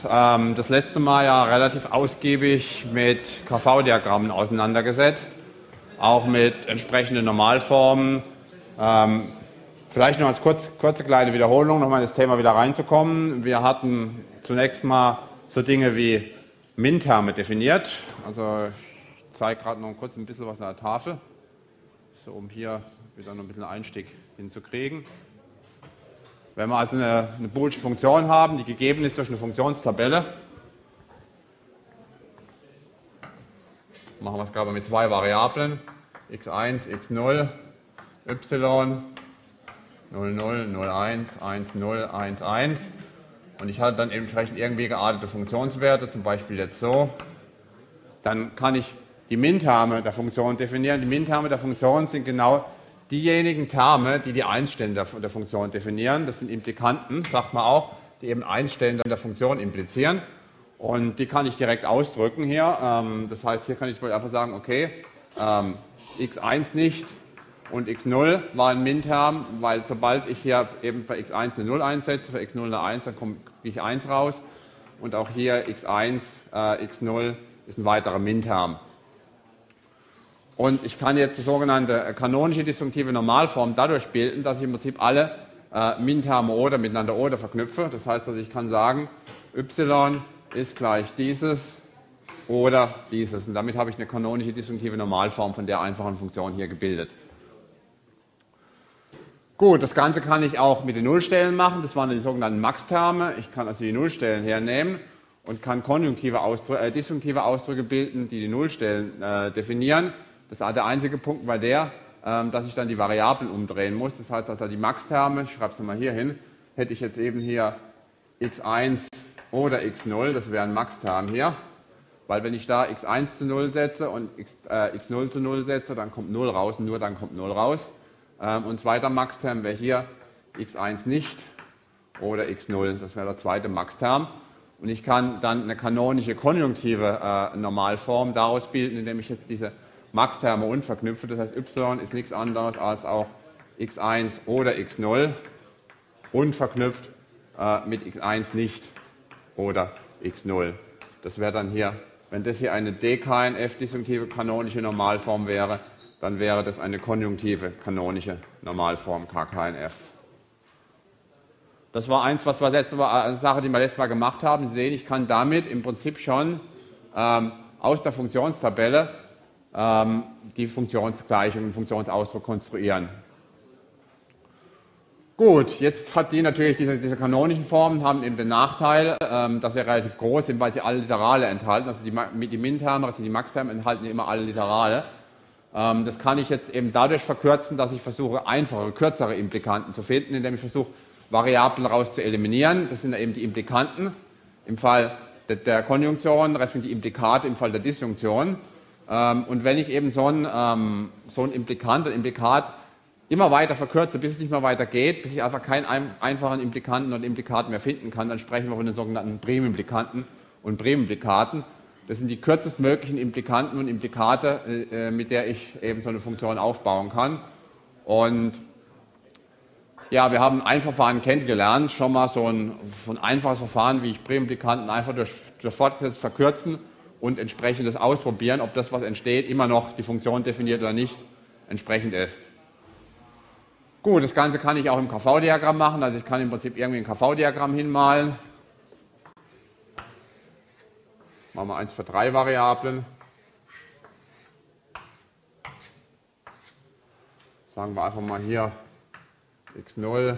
das letzte Mal ja relativ ausgiebig mit KV-Diagrammen auseinandergesetzt, auch mit entsprechenden Normalformen. Vielleicht noch als kurze kleine Wiederholung, nochmal in das Thema wieder reinzukommen. Wir hatten zunächst mal so Dinge wie Min-Terme definiert. Also ich zeige gerade noch kurz ein bisschen was an der Tafel, so um hier wieder noch ein bisschen Einstieg hinzukriegen. Wenn wir also eine boolische Funktion haben, die gegeben ist durch eine Funktionstabelle, machen wir es gerade mit zwei Variablen, x1, x0, y, 0, 0, 0, 1, 1, 0, 1, 1. Und ich hatte dann entsprechend irgendwie geartete Funktionswerte, zum Beispiel jetzt so. Dann kann ich die Min-Terme der Funktion definieren. Die Min-Terme der Funktion sind genau diejenigen Terme, die die Einstellen der Funktion definieren. Das sind Implikanten, sagt man auch, die eben Einstellen der Funktion implizieren. Und die kann ich direkt ausdrücken hier. Das heißt, hier kann ich einfach sagen, okay, x1 nicht und x0 war ein Min-Term, weil sobald ich hier eben für x1 eine 0 einsetze, für x0 eine 1, dann kriege ich 1 raus. Und auch hier x1, x0 ist ein weiterer Min-Term. Und ich kann jetzt die sogenannte kanonische disjunktive Normalform dadurch bilden, dass ich im Prinzip alle Min-Terme oder miteinander oder verknüpfe. Das heißt, also ich kann sagen, y ist gleich dieses oder dieses. Und damit habe ich eine kanonische disjunktive Normalform von der einfachen Funktion hier gebildet. Gut, das Ganze kann ich auch mit den Nullstellen machen. Das waren die sogenannten Max-Terme. Ich kann also die Nullstellen hernehmen und kann disjunktive Ausdrücke bilden, die Nullstellen definieren. Das war der einzige Punkt war der, dass ich dann die Variablen umdrehen muss. Das heißt also die Max-Terme, ich schreibe es nochmal hier hin, hätte ich jetzt eben hier x1 oder x0, das wäre ein Max-Term hier. Weil wenn ich da x1 zu 0 setze und x0 zu 0 setze, dann kommt 0 raus und nur dann kommt 0 raus. Und zweiter Max-Term wäre hier x1 nicht oder x0, das wäre der zweite Max-Term. Und ich kann dann eine kanonische konjunktive Normalform daraus bilden, indem ich jetzt diese Max-Terme unverknüpfe. Das heißt, y ist nichts anderes als auch x1 oder x0 unverknüpft mit x1 nicht oder x0. Das wäre dann hier, wenn das hier eine DKNF-disjunktive kanonische Normalform wäre, dann wäre das eine konjunktive kanonische Normalform KKNF. Das war eins, was wir eine Sache, die wir letztes Mal gemacht haben. Sie sehen, ich kann damit im Prinzip schon aus der Funktionstabelle die Funktionsgleichung, den Funktionsausdruck konstruieren. Gut, jetzt hat die natürlich diese kanonischen Formen haben eben den Nachteil, dass sie relativ groß sind, weil sie alle Literale enthalten. Also die Min-Terme, also die Max-Terme enthalten immer alle Literale. Das kann ich jetzt eben dadurch verkürzen, dass ich versuche, einfache, kürzere Implikanten zu finden, indem ich versuche, Variablen raus zu eliminieren. Das sind eben die Implikanten im Fall der Konjunktion, respektive die Implikate im Fall der Disjunktion. Und wenn ich eben so ein Implikat immer weiter verkürze, bis es nicht mehr weiter geht, bis ich einfach keinen einfachen Implikanten und Implikat mehr finden kann, dann sprechen wir von den sogenannten Primimplikanten und Primimplikaten. Das sind die kürzestmöglichen Implikanten und Implikate, mit der ich eben so eine Funktion aufbauen kann. Und ja, wir haben ein Verfahren kennengelernt, schon mal so ein einfaches Verfahren, wie ich Primimplikanten einfach durch fortgesetzt verkürzen und entsprechendes ausprobieren, ob das, was entsteht, immer noch die Funktion definiert oder nicht entsprechend ist. Gut, das Ganze kann ich auch im KV-Diagramm machen, also ich kann im Prinzip irgendwie ein KV-Diagramm hinmalen. Machen wir eins für 3 Variablen. Sagen wir einfach mal hier x0,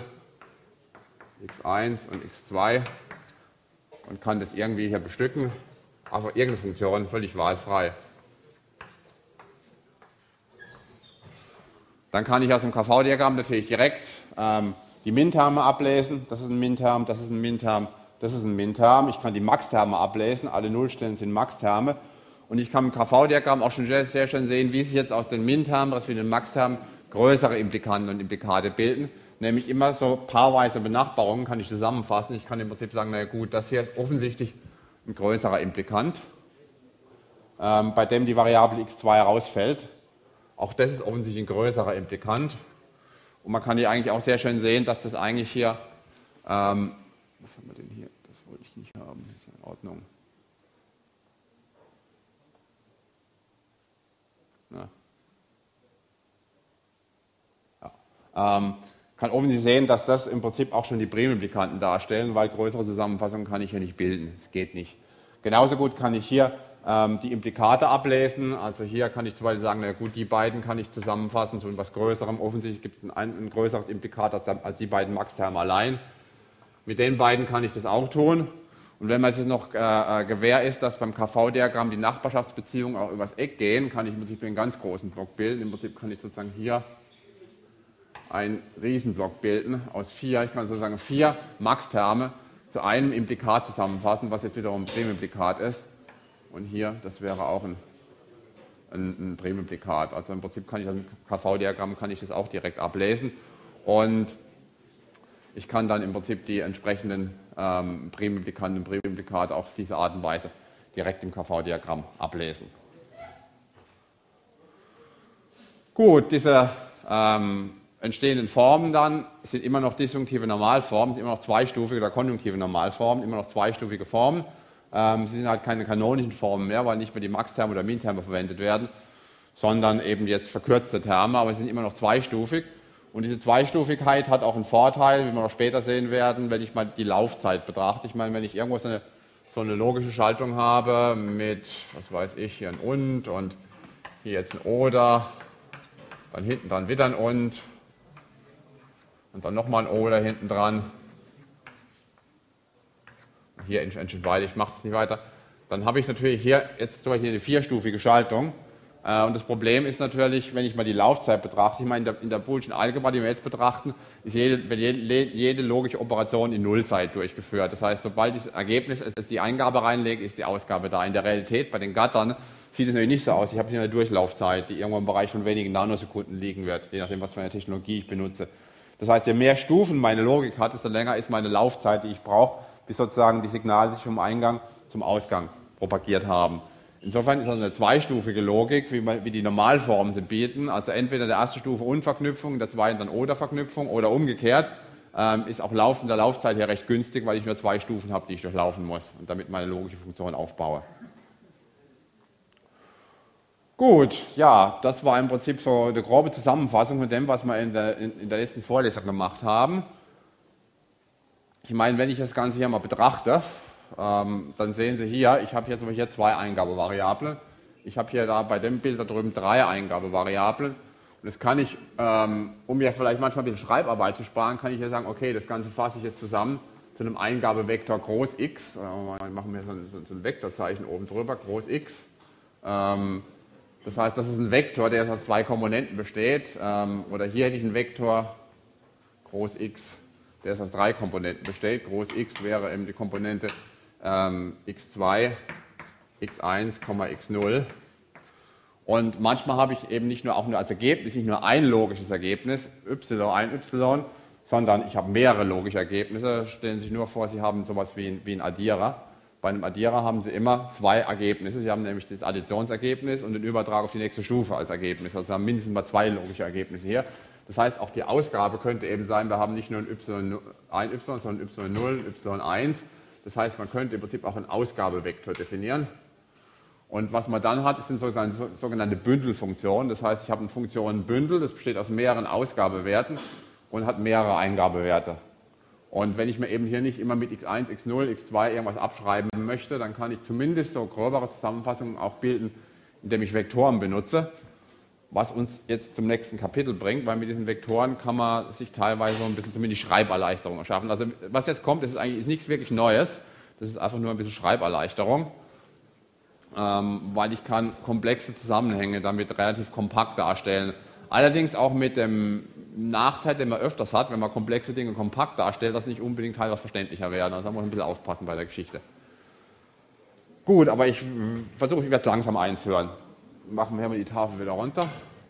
x1 und x2 und kann das irgendwie hier bestücken. Einfach irgendeine Funktion, völlig wahlfrei. Dann kann ich aus dem KV-Diagramm natürlich direkt die Min-Terme ablesen. Das ist ein Min-Term, das ist ein Min-Term, das ist ein Min-Term. Ich kann die Max-Terme ablesen. Alle Nullstellen sind Max-Terme. Und ich kann im KV-Diagramm auch schon sehr schön sehen, wie sich jetzt aus den Min-Termen, das wir den Max-Termen, größere Implikanten und Implikate bilden. Nämlich immer so paarweise Benachbarungen kann ich zusammenfassen. Ich kann im Prinzip sagen, na gut, das hier ist offensichtlich ein größerer Implikant, bei dem die Variable x2 herausfällt. Auch das ist offensichtlich ein größerer Implikant. Und man kann hier eigentlich auch sehr schön sehen, dass das eigentlich hier, was haben wir denn hier? Das wollte ich nicht haben. Ordnung. Ja. Kann offensichtlich sehen, dass das im Prinzip auch schon die Primimplikanten darstellen, weil größere Zusammenfassungen kann ich hier nicht bilden. Das geht nicht. Genauso gut kann ich hier die Implikate ablesen. Also hier kann ich zum Beispiel sagen, na gut, die beiden kann ich zusammenfassen zu etwas Größerem. Offensichtlich gibt es ein größeres Implikat als die beiden Max-Terme allein. Mit den beiden kann ich das auch tun. Und wenn man sich noch gewähr ist, dass beim KV-Diagramm die Nachbarschaftsbeziehungen auch übers Eck gehen, kann ich im Prinzip einen ganz großen Block bilden. Im Prinzip kann ich sozusagen hier einen Riesenblock bilden aus 4. Ich kann sozusagen 4 Max-Terme zu einem Implikat zusammenfassen, was jetzt wiederum ein Primimplikat ist. Und hier, das wäre auch ein Primimplikat. Also im Prinzip kann ich das KV-Diagramm kann ich das auch direkt ablesen. Und ich kann dann im Prinzip die entsprechenden Primimplikanten und Primimplikate auch auf diese Art und Weise direkt im KV-Diagramm ablesen. Gut, diese entstehenden Formen dann sind immer noch disjunktive Normalformen, sind immer noch zweistufige oder konjunktive Normalformen, immer noch zweistufige Formen. Sie sind halt keine kanonischen Formen mehr, weil nicht mehr die Max-Terme oder Min-Terme verwendet werden, sondern eben jetzt verkürzte Terme, aber sie sind immer noch zweistufig. Und diese Zweistufigkeit hat auch einen Vorteil, wie wir noch später sehen werden, wenn ich mal die Laufzeit betrachte. Ich meine, wenn ich irgendwo so eine logische Schaltung habe mit, was weiß ich, hier ein und hier jetzt ein oder, dann hinten dran wieder ein und dann nochmal ein oder hinten dran. Hier entschieden beide, ich mache es nicht weiter. Dann habe ich natürlich hier jetzt zum Beispiel eine vierstufige Schaltung. Und das Problem ist natürlich, wenn ich mal die Laufzeit betrachte, ich meine, in der Boolschen Algebra, die wir jetzt betrachten, wird jede logische Operation in Nullzeit durchgeführt. Das heißt, sobald das Ergebnis ist, die Eingabe reinlegt, ist die Ausgabe da. In der Realität, bei den Gattern, sieht es natürlich nicht so aus. Ich habe hier eine Durchlaufzeit, die irgendwo im Bereich von wenigen Nanosekunden liegen wird, je nachdem, was für eine Technologie ich benutze. Das heißt, je mehr Stufen meine Logik hat, desto länger ist meine Laufzeit, die ich brauche, bis sozusagen die Signale sich vom Eingang zum Ausgang propagiert haben. Insofern ist das eine zweistufige Logik, wie die Normalformen sie bieten. Also entweder der erste Stufe Und-Verknüpfung, der zweiten dann Oder-Verknüpfung oder umgekehrt. Ist auch in der Laufzeit her recht günstig, weil ich nur 2 Stufen habe, die ich durchlaufen muss und damit meine logische Funktion aufbaue. Gut, ja, das war im Prinzip so eine grobe Zusammenfassung von dem, was wir in der letzten Vorlesung gemacht haben. Ich meine, wenn ich das Ganze hier mal betrachte, dann sehen Sie hier, ich habe hier zum Beispiel 2 Eingabevariablen. Ich habe hier bei dem Bild da drüben 3 Eingabevariablen. Und das kann ich, um mir vielleicht manchmal ein bisschen Schreibarbeit zu sparen, kann ich hier sagen, okay, das Ganze fasse ich jetzt zusammen zu einem Eingabevektor groß X. Machen wir so ein Vektorzeichen oben drüber, groß X. Das heißt, das ist ein Vektor, der aus 2 Komponenten besteht. Oder hier hätte ich einen Vektor groß X, der aus 3 Komponenten besteht. Groß X wäre eben die Komponente x2, x1, x0. Und manchmal habe ich eben nicht nur als Ergebnis, nicht nur ein logisches Ergebnis, y, sondern ich habe mehrere logische Ergebnisse. Stellen Sie sich nur vor, Sie haben sowas wie ein Addierer. Bei einem Addierer haben Sie immer 2 Ergebnisse. Sie haben nämlich das Additionsergebnis und den Übertrag auf die nächste Stufe als Ergebnis. Also Sie haben mindestens mal 2 logische Ergebnisse hier. Das heißt, auch die Ausgabe könnte eben sein, wir haben nicht nur ein y, sondern y0, y1. Das heißt, man könnte im Prinzip auch einen Ausgabevektor definieren. Und was man dann hat, sind sogenannte Bündelfunktionen. Das heißt, ich habe ein Funktionenbündel, das besteht aus mehreren Ausgabewerten und hat mehrere Eingabewerte. Und wenn ich mir eben hier nicht immer mit x1, x0, x2 irgendwas abschreiben möchte, dann kann ich zumindest so gröbere Zusammenfassungen auch bilden, indem ich Vektoren benutze. Was uns jetzt zum nächsten Kapitel bringt, weil mit diesen Vektoren kann man sich teilweise so ein bisschen zumindest Schreiberleichterung erschaffen. Also was jetzt kommt, ist nichts wirklich Neues, das ist einfach nur ein bisschen Schreiberleichterung, weil ich kann komplexe Zusammenhänge damit relativ kompakt darstellen. Allerdings auch mit dem Nachteil, den man öfters hat, wenn man komplexe Dinge kompakt darstellt, dass nicht unbedingt teilweise verständlicher werden. Also da muss man ein bisschen aufpassen bei der Geschichte. Gut, aber ich versuche, ich werde es langsam einführen. Machen wir mal die Tafel wieder runter.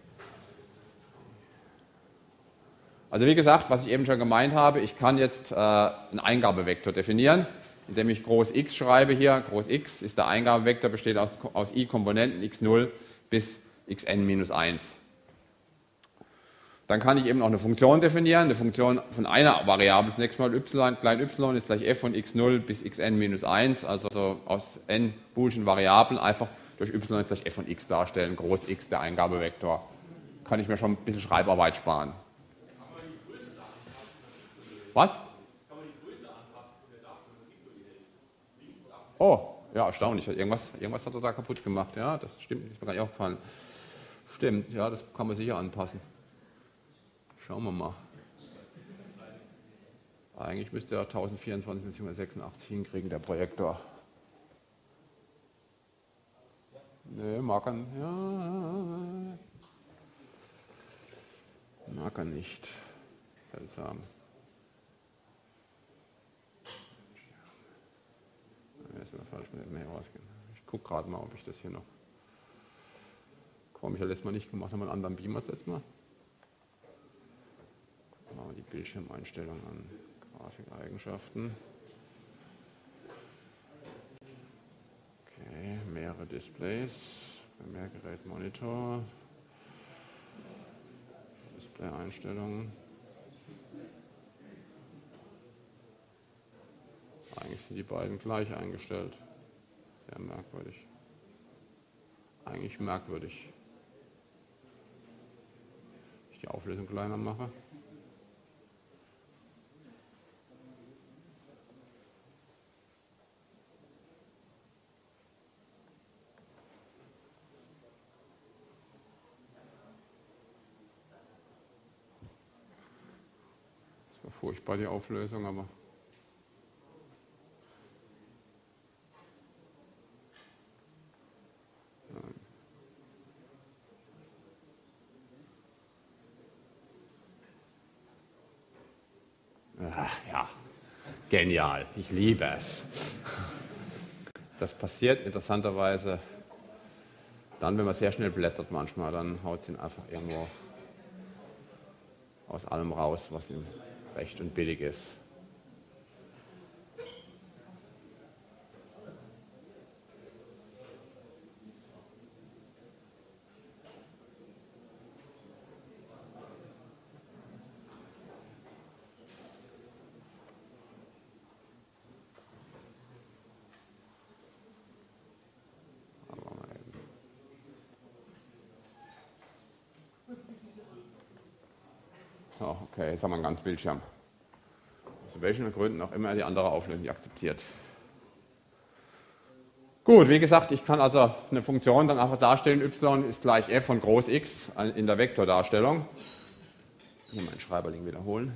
Also wie gesagt, was ich eben schon gemeint habe, ich kann jetzt einen Eingabevektor definieren, indem ich groß X schreibe hier. Groß X ist der Eingabevektor, besteht aus i Komponenten x0 bis xn-1. Dann kann ich eben noch eine Funktion definieren. Eine Funktion von einer Variable, zunächst mal y, klein y ist gleich f von x0 bis xn minus 1, also so aus n boolschen Variablen einfach durch y gleich f von x darstellen, groß x der Eingabevektor. Kann ich mir schon ein bisschen Schreibarbeit sparen. Was? Oh, ja, erstaunlich. Irgendwas hat er da kaputt gemacht. Ja, das stimmt, ist mir gar nicht aufgefallen. Stimmt, ja, das kann man sicher anpassen. Schauen wir mal. Eigentlich müsste er 1024 bzw. 86 hinkriegen, der Projektor. Ne, mag er, ja, mag er nicht. Seltsam. Ich gucke gerade mal, ob ich das hier noch. Warum ich das letztes Mal nicht gemacht habe, einen anderen Beamer das letzte Mal. Machen wir die Bildschirmeinstellungen an. Grafikeigenschaften. Okay, mehrere Displays. Mehrgerät Monitor. Display-Einstellungen. Eigentlich sind die beiden gleich eingestellt. Sehr merkwürdig. Eigentlich merkwürdig. Ich die Auflösung kleiner mache. Das war furchtbar, die Auflösung, aber ja, genial, ich liebe es. Das passiert interessanterweise dann, wenn man sehr schnell blättert manchmal, dann haut es ihn einfach irgendwo aus allem raus, was ihm recht und billig ist. Oh, okay, jetzt haben wir einen ganzen Bildschirm. Aus welchen Gründen auch immer die andere Auflösung nicht akzeptiert. Gut, wie gesagt, ich kann also eine Funktion dann einfach darstellen, y ist gleich f von groß x in der Vektordarstellung. Hier meinen Schreiberling wiederholen.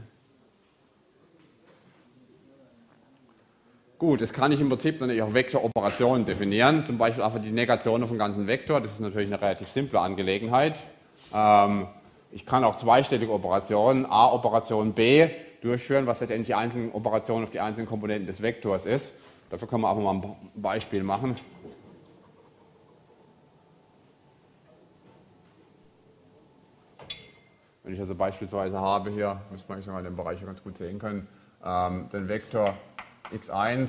Gut, das kann ich im Prinzip natürlich auch Vektoroperationen definieren, zum Beispiel einfach die Negation vom ganzen Vektor. Das ist natürlich eine relativ simple Angelegenheit. Ich kann auch zweistellige Operationen, A Operation B, durchführen, was letztendlich die einzelnen Operationen auf die einzelnen Komponenten des Vektors ist. Dafür können wir einfach mal ein Beispiel machen. Wenn ich also beispielsweise habe hier, müsste man eigentlich den Bereich hier ganz gut sehen können, den Vektor x1,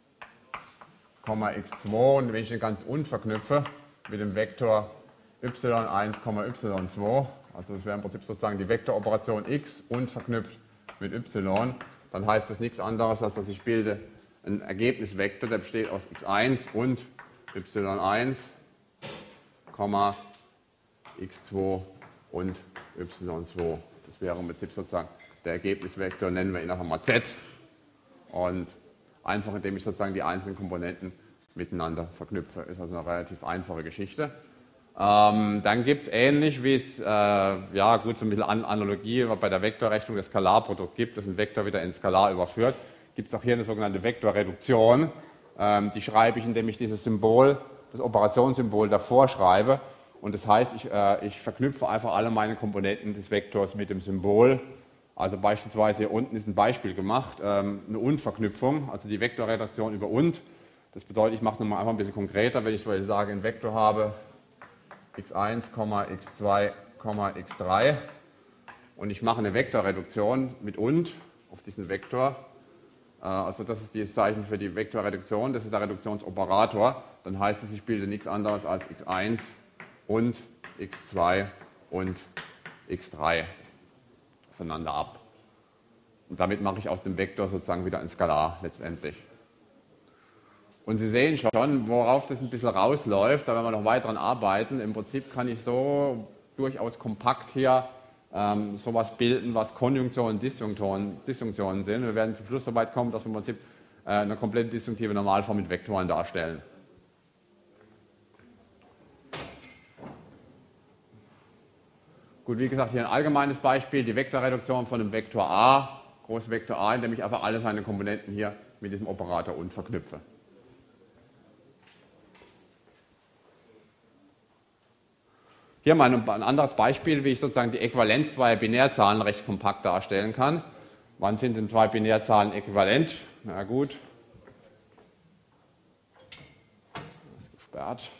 x2 und wenn ich den ganz unverknüpfe mit dem Vektor y1, y2, also das wäre im Prinzip sozusagen die Vektoroperation x und verknüpft mit y, dann heißt das nichts anderes, als dass ich bilde einen Ergebnisvektor, der besteht aus x1 und y1, x2 und y2. Das wäre im Prinzip sozusagen der Ergebnisvektor, nennen wir ihn einfach mal z. Und einfach indem ich sozusagen die einzelnen Komponenten miteinander verknüpfe. Ist also eine relativ einfache Geschichte. Dann gibt es ähnlich wie es, ja gut, so ein bisschen Analogie bei der Vektorrechnung das Skalarprodukt gibt, das ein Vektor wieder in Skalar überführt. Gibt es auch hier eine sogenannte Vektorreduktion. Die schreibe ich, indem ich dieses Symbol, das Operationssymbol davor schreibe. Und das heißt, ich verknüpfe einfach alle meine Komponenten des Vektors mit dem Symbol. Also beispielsweise hier unten ist ein Beispiel gemacht, eine Und-Verknüpfung, also die Vektorreduktion über Und. Das bedeutet, ich mache es nochmal einfach ein bisschen konkreter, wenn ich sage, einen Vektor habe, x1, x2, x3 und ich mache eine Vektorreduktion mit Und auf diesen Vektor. Also das ist das Zeichen für die Vektorreduktion, das ist der Reduktionsoperator. Dann heißt es, ich bilde nichts anderes als x1 und x2 und x3. voneinander ab. Und damit mache ich aus dem Vektor sozusagen wieder ein Skalar letztendlich. Und Sie sehen schon, worauf das ein bisschen rausläuft, da werden wir noch weiter dran arbeiten. Im Prinzip kann ich so durchaus kompakt hier sowas bilden, was Konjunktionen und Disjunktionen sind. Wir werden zum Schluss so weit kommen, dass wir im Prinzip eine komplett disjunktive Normalform mit Vektoren darstellen. Gut, wie gesagt, hier ein allgemeines Beispiel, die Vektorreduktion von einem Vektor a, großes Vektor a, indem ich einfach alle seine Komponenten hier mit diesem Operator und verknüpfe. Hier mal ein anderes Beispiel, wie ich sozusagen die Äquivalenz zweier Binärzahlen recht kompakt darstellen kann. Wann sind denn zwei Binärzahlen äquivalent? Na gut. Das ist gesperrt.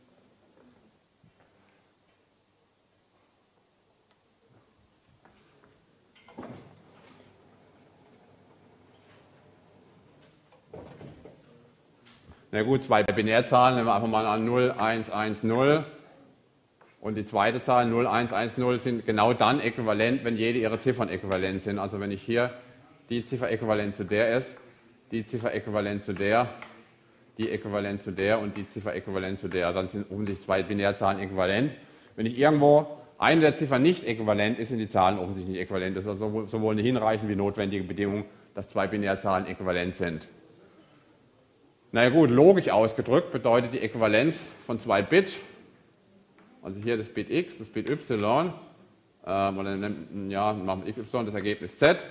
Na gut, zwei Binärzahlen, nehmen wir einfach mal an 0, 1, 1, 0. Und die zweite Zahl 0, 1, 1, 0 sind genau dann äquivalent, wenn jede ihrer Ziffern äquivalent sind. Also wenn ich hier die Ziffer äquivalent zu der ist, die Ziffer äquivalent zu der, die äquivalent zu der und die Ziffer äquivalent zu der, dann sind offensichtlich zwei Binärzahlen äquivalent. Wenn ich irgendwo eine der Ziffern nicht äquivalent ist, sind die Zahlen offensichtlich nicht äquivalent. Das ist also sowohl eine hinreichend wie notwendige Bedingung, dass zwei Binärzahlen äquivalent sind. Na ja gut, logisch ausgedrückt bedeutet die Äquivalenz von zwei Bit, also hier das Bit x, das Bit y, und dann ja, machen wir y das Ergebnis z.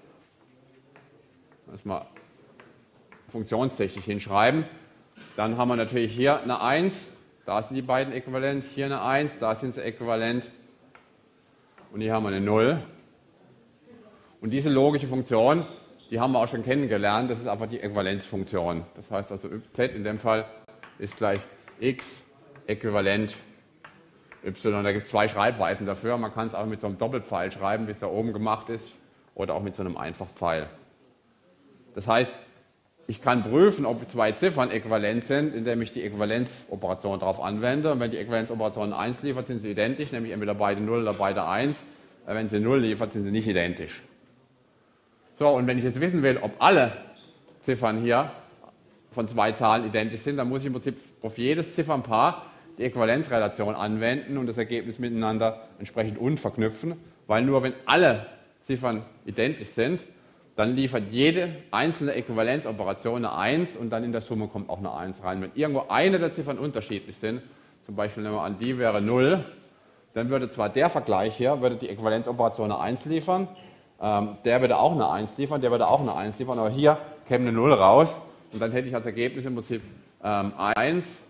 Das mal funktionstechnisch hinschreiben. Dann haben wir natürlich hier eine 1, da sind die beiden äquivalent, hier eine 1, da sind sie äquivalent und hier haben wir eine 0. Und diese logische Funktion, die haben wir auch schon kennengelernt, das ist einfach die Äquivalenzfunktion. Das heißt also z in dem Fall ist gleich x äquivalent y. Da gibt es zwei Schreibweisen dafür. Man kann es auch mit so einem Doppelpfeil schreiben, wie es da oben gemacht ist, oder auch mit so einem Einfachpfeil. Das heißt, ich kann prüfen, ob zwei Ziffern äquivalent sind, indem ich die Äquivalenzoperation darauf anwende. Und wenn die Äquivalenzoperation 1 liefert, sind sie identisch, nämlich entweder beide 0 oder beide 1. Wenn sie 0 liefert, sind sie nicht identisch. So, und wenn ich jetzt wissen will, ob alle Ziffern hier von zwei Zahlen identisch sind, dann muss ich im Prinzip auf jedes Ziffernpaar die Äquivalenzrelation anwenden und das Ergebnis miteinander entsprechend unverknüpfen, weil nur wenn alle Ziffern identisch sind, dann liefert jede einzelne Äquivalenzoperation eine 1 und dann in der Summe kommt auch eine 1 rein. Wenn irgendwo eine der Ziffern unterschiedlich sind, zum Beispiel nehmen wir an, die wäre 0, dann würde zwar der Vergleich hier, würde die Äquivalenzoperation eine 1 liefern, der würde auch eine 1 liefern, der würde auch eine 1 liefern, aber hier käme eine 0 raus und dann hätte ich als Ergebnis im Prinzip 1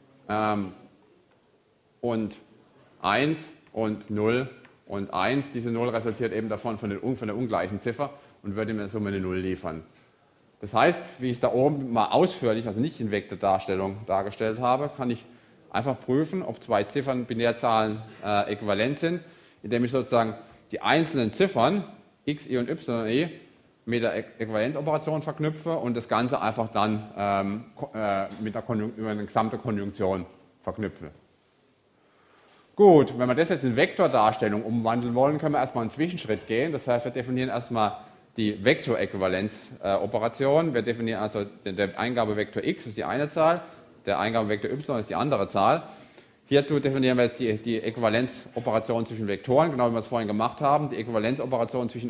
und 1 und 0 und 1. Diese 0 resultiert eben davon von der ungleichen Ziffer und würde mir in der Summe eine 0 liefern. Das heißt, wie ich es da oben mal ausführlich, also nicht in Vektordarstellung dargestellt habe, kann ich einfach prüfen, ob zwei Ziffern, Binärzahlen äquivalent sind, indem ich sozusagen die einzelnen Ziffern x, i und y, mit der Äquivalenzoperation verknüpfe und das Ganze einfach dann über eine gesamte Konjunktion verknüpfe. Gut, wenn wir das jetzt in Vektordarstellung umwandeln wollen, können wir erstmal einen Zwischenschritt gehen. Das heißt, wir definieren erstmal die Vektoräquivalenzoperation. Wir definieren also der Eingabevektor x ist die eine Zahl, der Eingabevektor y ist die andere Zahl. Hierzu definieren wir jetzt die Äquivalenzoperation zwischen Vektoren, genau wie wir es vorhin gemacht haben. Die Äquivalenzoperation zwischen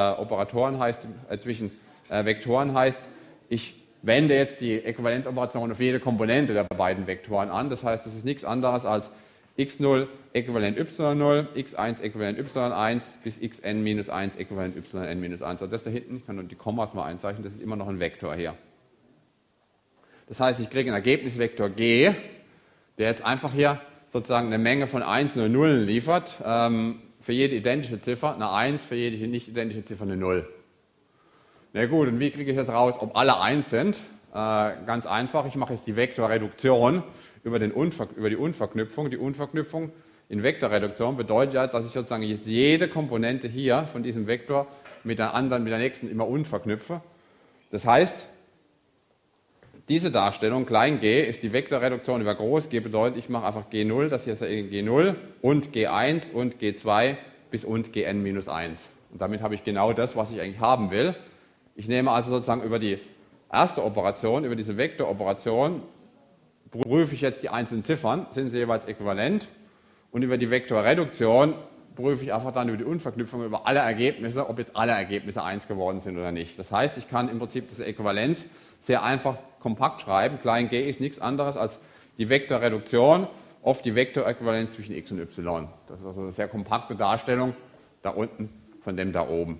Vektoren heißt, ich wende jetzt die Äquivalenzoperation auf jede Komponente der beiden Vektoren an. Das heißt, das ist nichts anderes als x0 äquivalent y0, x1 äquivalent y1 bis xn minus 1 äquivalent yn minus 1. Also das da hinten, ich kann nur die Kommas mal einzeichnen, das ist immer noch ein Vektor hier. Das heißt, ich kriege einen Ergebnisvektor g, der jetzt einfach hier sozusagen eine Menge von 1 und Nullen liefert. Für jede identische Ziffer eine 1, für jede nicht identische Ziffer eine 0. Na gut, und wie kriege ich jetzt raus, ob alle 1 sind? Ganz einfach, ich mache jetzt die Vektorreduktion über die Unverknüpfung. Die Unverknüpfung in Vektorreduktion bedeutet ja, dass ich sozusagen jetzt jede Komponente hier von diesem Vektor mit der nächsten immer unverknüpfe. Das heißt, diese Darstellung, klein g, ist die Vektorreduktion über groß G bedeutet, ich mache einfach G0, das hier ist ja G0 und G1 und G2 bis und Gn minus 1. Und damit habe ich genau das, was ich eigentlich haben will. Ich nehme also sozusagen über die erste Operation, über diese Vektoroperation, prüfe ich jetzt die einzelnen Ziffern, sind sie jeweils äquivalent. Und über die Vektorreduktion prüfe ich einfach dann über die Unverknüpfung über alle Ergebnisse, ob jetzt alle Ergebnisse 1 geworden sind oder nicht. Das heißt, ich kann im Prinzip diese Äquivalenz sehr einfach kompakt schreiben. Klein g ist nichts anderes als die Vektorreduktion auf die Vektoräquivalenz zwischen x und y. Das ist also eine sehr kompakte Darstellung da unten von dem da oben.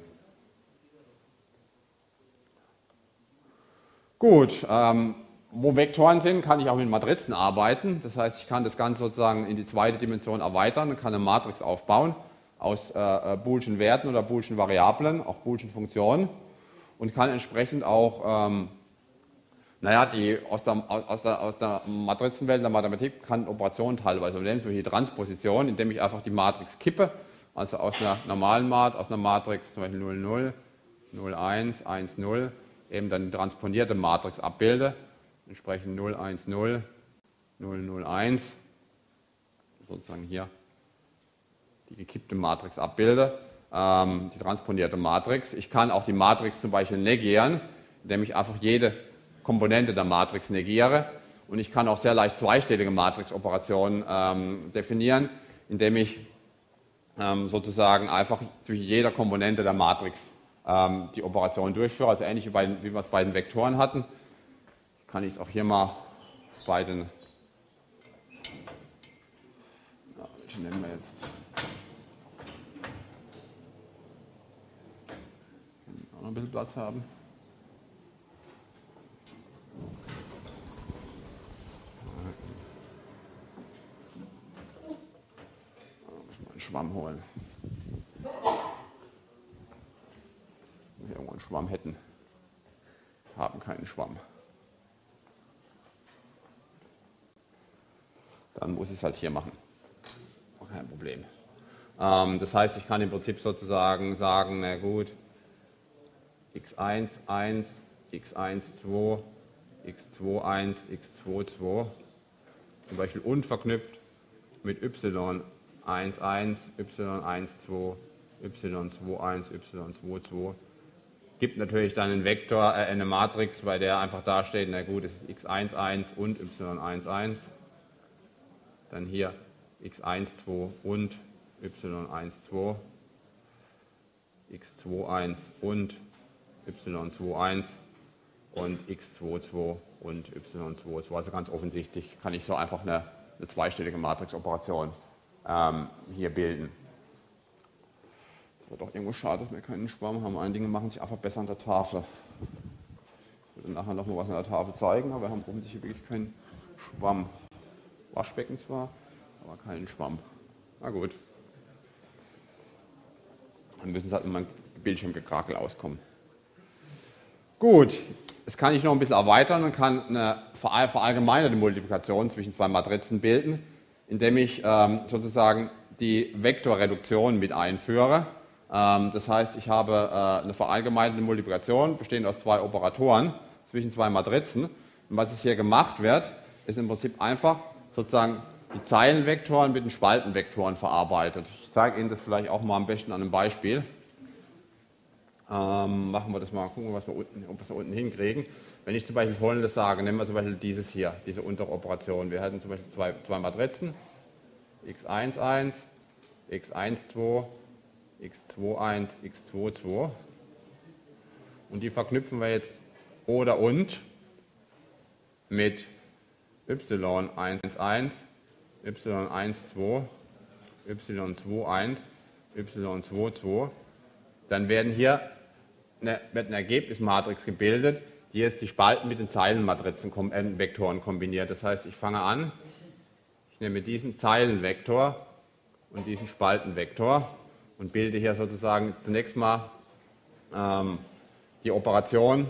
Gut, wo Vektoren sind, kann ich auch mit Matrizen arbeiten. Das heißt, ich kann das Ganze sozusagen in die zweite Dimension erweitern und kann eine Matrix aufbauen aus Boolschen Werten oder Boolschen Variablen, auch Boolschen Funktionen und kann entsprechend auch, die aus der Matrizenwelt der Mathematik kann Operationen teilweise übernehmen, zum Beispiel die Transposition, indem ich einfach die Matrix kippe, also aus einer normalen Matrix, aus einer Matrix zum Beispiel 0, 0, 0, 1, 1, 0, eben dann die transponierte Matrix abbilde, entsprechend 0, 1, 0, 0, 0, 1, sozusagen hier die gekippte Matrix abbilde, die transponierte Matrix. Ich kann auch die Matrix zum Beispiel negieren, indem ich einfach jede Komponente der Matrix negiere. Und ich kann auch sehr leicht zweistellige Matrixoperationen definieren, indem ich sozusagen einfach zwischen jeder Komponente der Matrix die Operation durchführe. Also ähnlich wie wir es bei den Vektoren hatten. Kann ich es auch hier mal bei den, welche nehmen wir jetzt? Auch noch ein bisschen Platz haben. Einen Schwamm holen. Wenn wir irgendwo einen Schwamm hätten. Haben keinen Schwamm. Dann muss ich es halt hier machen. Kein Problem. Das heißt, ich kann im Prinzip sozusagen sagen, na gut, x1, 1, x1, 2, x2, 1, x2, 2, zum Beispiel unverknüpft mit y1, 1, y1, 2, y2, 1, y2, 2, gibt natürlich dann einen Vektor, eine Matrix, bei der einfach da steht, na gut, es ist x1, 1 und y1, 1. Dann hier x1, 2 und y1, 2, x2, 1 und y2, 1 und x2, 2 und y2, 2. Also ganz offensichtlich kann ich so einfach eine zweistellige Matrixoperation hier bilden. Es wird auch irgendwo schade, dass wir keinen Schwamm haben. Einige Dinge machen sich einfach besser an der Tafel. Ich würde nachher noch mal was an der Tafel zeigen, aber wir haben offensichtlich wirklich keinen Schwamm. Waschbecken zwar, aber keinen Schwamm. Na gut. Dann müssen sie halt mit meinem Bildschirmgekrakel auskommen. Gut, das kann ich noch ein bisschen erweitern und kann eine verallgemeinerte Multiplikation zwischen zwei Matrizen bilden, indem ich sozusagen die Vektorreduktion mit einführe. Das heißt, ich habe eine verallgemeinerte Multiplikation, bestehend aus zwei Operatoren zwischen zwei Matrizen. Und was es hier gemacht wird, ist im Prinzip einfach sozusagen die Zeilenvektoren mit den Spaltenvektoren verarbeitet. Ich zeige Ihnen das vielleicht auch mal am besten an einem Beispiel. Machen wir das mal, gucken wir, ob wir es da unten hinkriegen. Wenn ich zum Beispiel Folgendes sage, nehmen wir zum Beispiel dieses hier, diese Unteroperation. Wir hätten zum Beispiel zwei Matrizen, x1, 1, x1, 2, x2, 1, x2, 2. Und die verknüpfen wir jetzt oder und mit y1, 1, y1, 2, y2, 1, y2, 2. Dann werden hier wird eine Ergebnismatrix gebildet, die jetzt die Spalten mit den Zeilenmatrizenvektoren kombiniert. Das heißt, ich fange an, ich nehme diesen Zeilenvektor und diesen Spaltenvektor und bilde hier sozusagen zunächst mal die Operation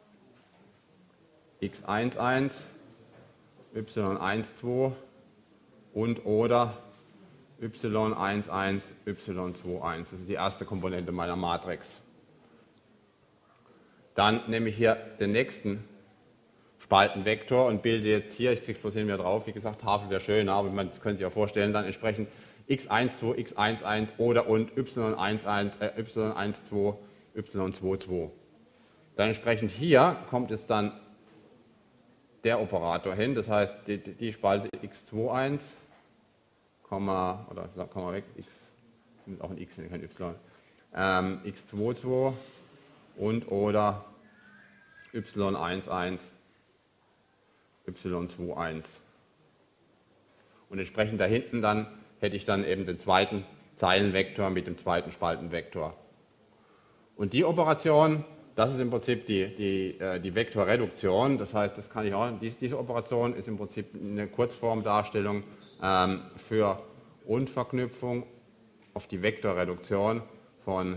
x1, 1, y1, 2 und oder y1, 1, y2, 1. Das ist die erste Komponente meiner Matrix. Dann nehme ich hier den nächsten Spaltenvektor und bilde jetzt hier, ich kriege es bloß hin wieder drauf, wie gesagt, Tafel wäre schöner, aber man können sich ja vorstellen, dann entsprechend x12, x11 oder und y11, y12, y22. Dann entsprechend hier kommt jetzt dann der Operator hin, das heißt die Spalte x21, oder Komma weg, x, auch ein x, kein y, x22 und oder y11, y21. Und entsprechend da hinten dann hätte ich dann eben den zweiten Zeilenvektor mit dem zweiten Spaltenvektor. Und die Operation, das ist im Prinzip die Vektorreduktion, das heißt, das kann ich auch, diese Operation ist im Prinzip eine Kurzformdarstellung für Unverknüpfung auf die Vektorreduktion von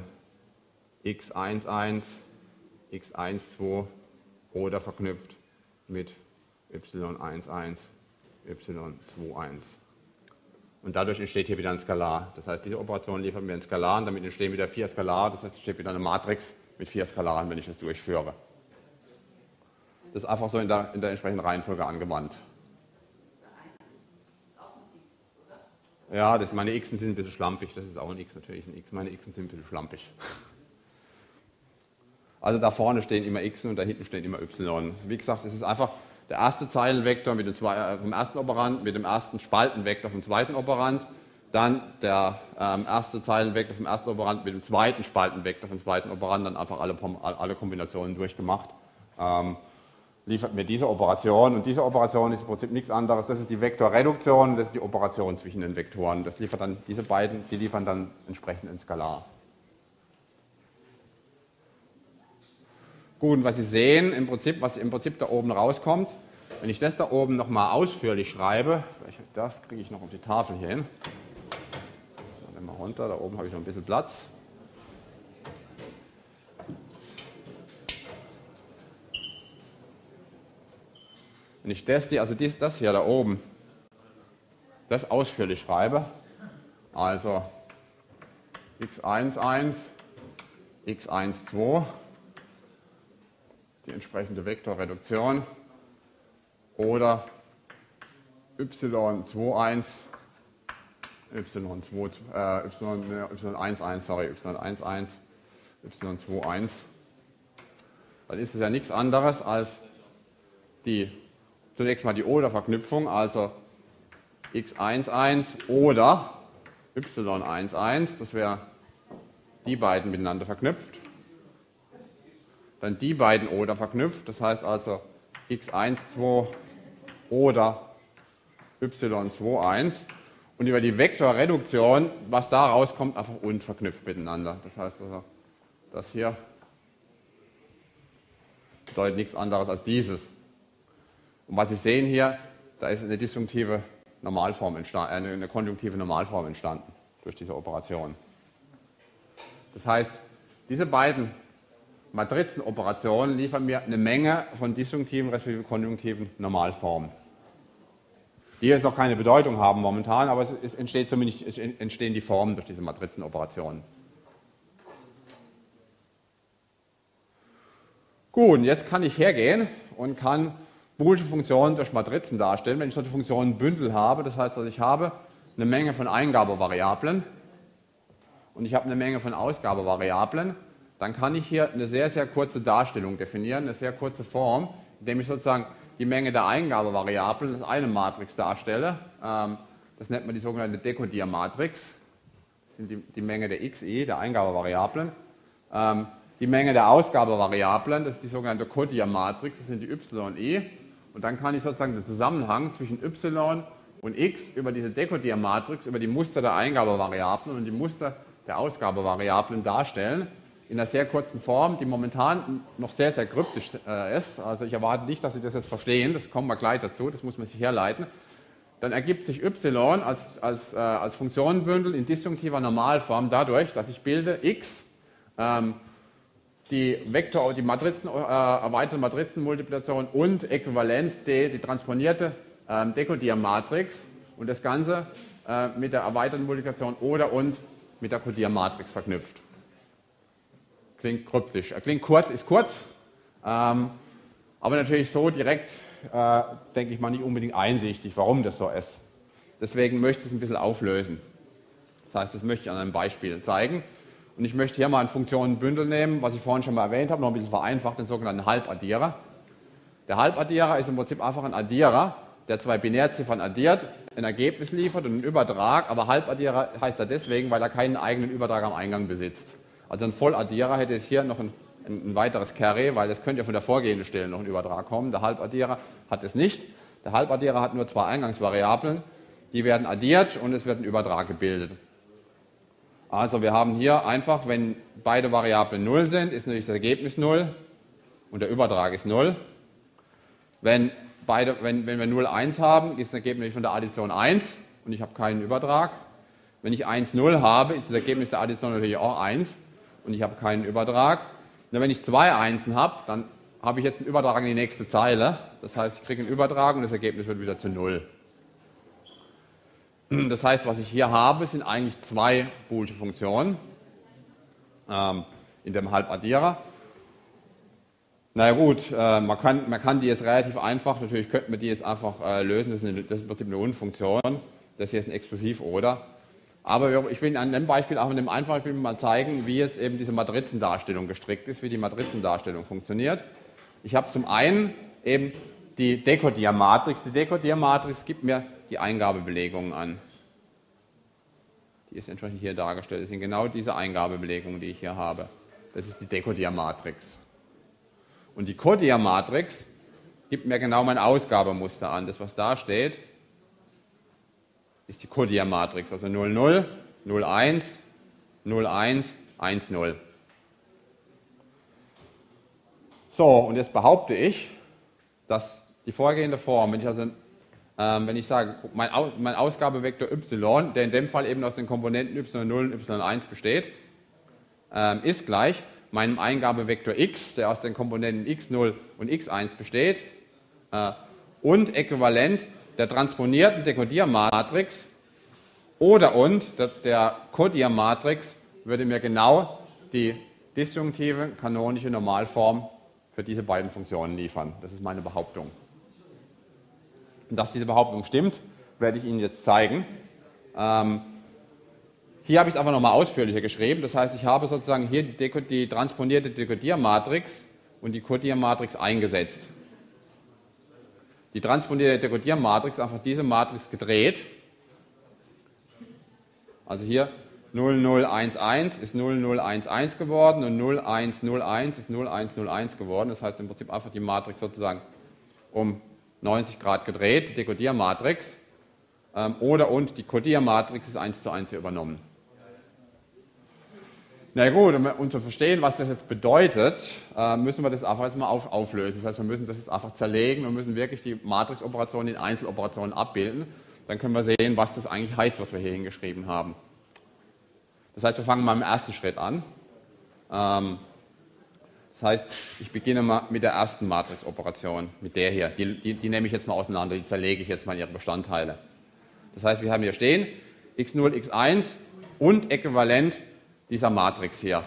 x11, x12 oder verknüpft mit y11, y21. Und dadurch entsteht hier wieder ein Skalar. Das heißt, diese Operation liefert mir ein Skalar und damit entstehen wieder 4 Skalar. Das heißt, es steht wieder eine Matrix mit 4 Skalaren, wenn ich das durchführe. Das ist einfach so in der entsprechenden Reihenfolge angewandt. Ja, meine Xen sind ein bisschen schlampig. Das ist auch ein X natürlich. Ein X. Meine Xen sind ein bisschen schlampig. Also da vorne stehen immer Xen und da hinten stehen immer Y. Wie gesagt, es ist einfach der erste Zeilenvektor vom ersten Operand mit dem ersten Spaltenvektor vom zweiten Operand, dann der erste Zeilenvektor vom ersten Operand mit dem zweiten Spaltenvektor vom zweiten Operand, dann einfach alle Kombinationen durchgemacht. Liefert mir diese Operation und diese Operation ist im Prinzip nichts anderes. Das ist die Vektorreduktion, das ist die Operation zwischen den Vektoren. Das liefert dann, diese beiden, die liefern dann entsprechend ein Skalar. Gut, und was Sie sehen, was im Prinzip da oben rauskommt, wenn ich das da oben nochmal ausführlich schreibe, das kriege ich noch auf die Tafel hier hin. Dann mal runter, da oben habe ich noch ein bisschen Platz. Wenn ich das hier da oben, das ausführlich schreibe, also x11, x12, die entsprechende Vektorreduktion, oder y21, y11, y21, dann ist es ja nichts anderes als zunächst mal die Oder-Verknüpfung, also x11 oder y11, das wäre die beiden miteinander verknüpft. Dann die beiden Oder verknüpft, das heißt also x12 oder y21 und über die Vektorreduktion, was da rauskommt, einfach unverknüpft miteinander. Das heißt also, das hier bedeutet nichts anderes als dieses. Und was Sie sehen hier, da ist eine disjunktive Normalform entstanden, eine konjunktive Normalform entstanden durch diese Operation. Das heißt, diese beiden Matrizenoperationen liefern mir eine Menge von disjunktiven respektive konjunktiven Normalformen, die jetzt noch keine Bedeutung haben momentan, aber es entstehen die Formen durch diese Matrizenoperationen. Gut, und jetzt kann ich hergehen und kann boolische Funktionen durch Matrizen darstellen. Wenn ich solche Funktionen Bündel habe, das heißt, dass ich habe eine Menge von Eingabevariablen und ich habe eine Menge von Ausgabevariablen, dann kann ich hier eine sehr, sehr kurze Darstellung definieren, eine sehr kurze Form, indem ich sozusagen die Menge der Eingabevariablen als eine Matrix darstelle. Das nennt man die sogenannte Dekodiermatrix. Das sind die Menge der xi, der Eingabevariablen. Die Menge der Ausgabevariablen, das ist die sogenannte Kodiermatrix, das sind die yi. Und dann kann ich sozusagen den Zusammenhang zwischen y und x über diese Dekodiermatrix, über die Muster der Eingabevariablen und die Muster der Ausgabevariablen darstellen. In einer sehr kurzen Form, die momentan noch sehr, sehr kryptisch ist. Also ich erwarte nicht, dass Sie das jetzt verstehen, das kommen wir gleich dazu, das muss man sich herleiten. Dann ergibt sich y als Funktionenbündel in disjunktiver Normalform dadurch, dass ich bilde x, die erweiterte Matrizenmultiplikation und äquivalent d, die transformierte Dekodiermatrix und das Ganze mit der erweiterten Multiplikation oder und mit der Kodiermatrix verknüpft. Klingt kryptisch. Klingt kurz, ist kurz, aber natürlich so direkt, denke ich mal, nicht unbedingt einsichtig, warum das so ist. Deswegen möchte ich es ein bisschen auflösen. Das heißt, das möchte ich an einem Beispiel zeigen. Und ich möchte hier mal ein Funktionenbündel nehmen, was ich vorhin schon mal erwähnt habe, noch ein bisschen vereinfacht, den sogenannten Halbaddierer. Der Halbaddierer ist im Prinzip einfach ein Addierer, der zwei Binärziffern addiert, ein Ergebnis liefert und einen Übertrag, aber Halbaddierer heißt er deswegen, weil er keinen eigenen Übertrag am Eingang besitzt. Also ein Volladdierer hätte es hier noch ein weiteres Carré, weil es könnte ja von der vorgehenden Stelle noch ein Übertrag kommen. Der Halbaddierer hat es nicht. Der Halbaddierer hat nur zwei Eingangsvariablen, die werden addiert und es wird ein Übertrag gebildet. Also wir haben hier einfach, wenn beide Variablen 0 sind, ist natürlich das Ergebnis 0 und der Übertrag ist 0. Wenn wir 0, 1 haben, ist das Ergebnis von der Addition 1 und ich habe keinen Übertrag. Wenn ich 1, 0 habe, ist das Ergebnis der Addition natürlich auch 1 und ich habe keinen Übertrag. Und wenn ich zwei Einsen habe, dann habe ich jetzt einen Übertrag in die nächste Zeile. Das heißt, ich kriege einen Übertrag und das Ergebnis wird wieder zu 0. Das heißt, was ich hier habe, sind eigentlich zwei boolsche Funktionen in dem Halbaddierer. Na gut, man kann die jetzt relativ einfach, natürlich könnte man die jetzt einfach lösen, das ist im Prinzip eine Unfunktion, das hier ist ein Exklusiv-Oder. Aber ich will an dem Beispiel, auch in dem einfachen Beispiel mal zeigen, wie jetzt eben diese Matrizendarstellung gestrickt ist, wie die Matrizendarstellung funktioniert. Ich habe zum einen eben die Dekodiermatrix. Die Dekodiermatrix gibt mir die Eingabebelegungen an. Die ist entsprechend hier dargestellt. Das sind genau diese Eingabebelegungen, die ich hier habe. Das ist die Dekodiermatrix. Und die Kodiermatrix gibt mir genau mein Ausgabemuster an. Das, was da steht, ist die Kodiermatrix. Also 0, 0, 0, 1, 0, 1, 1, 0. So, und jetzt behaupte ich, dass die vorgehende Form, wenn ich sage, mein Ausgabevektor y, der in dem Fall eben aus den Komponenten y0 und y1 besteht, ist gleich meinem Eingabevektor x, der aus den Komponenten x0 und x1 besteht, und äquivalent der transponierten Dekodiermatrix oder und der Kodiermatrix würde mir genau die disjunktive kanonische Normalform für diese beiden Funktionen liefern. Das ist meine Behauptung. Und dass diese Behauptung stimmt, werde ich Ihnen jetzt zeigen. Hier habe ich es einfach nochmal ausführlicher geschrieben. Das heißt, ich habe sozusagen hier die transponierte Dekodiermatrix und die Kodiermatrix eingesetzt. Die transponierte Dekodiermatrix ist einfach diese Matrix gedreht. Also hier 0011 ist 0011 geworden und 0101 ist 0101 geworden. Das heißt im Prinzip einfach die Matrix sozusagen um 90 Grad gedreht, die Dekodiermatrix. Oder und die Kodiermatrix ist 1:1 hier übernommen. Na gut, um zu verstehen, was das jetzt bedeutet, müssen wir das einfach jetzt mal auflösen. Das heißt, wir müssen das jetzt einfach zerlegen und müssen wirklich die Matrixoperationen in Einzeloperationen abbilden. Dann können wir sehen, was das eigentlich heißt, was wir hier hingeschrieben haben. Das heißt, wir fangen mal im ersten Schritt an. Das heißt, ich beginne mal mit der ersten Matrixoperation, mit der hier. Die nehme ich jetzt mal auseinander, die zerlege ich jetzt mal in ihre Bestandteile. Das heißt, wir haben hier stehen x0, x1 und äquivalent dieser Matrix hier.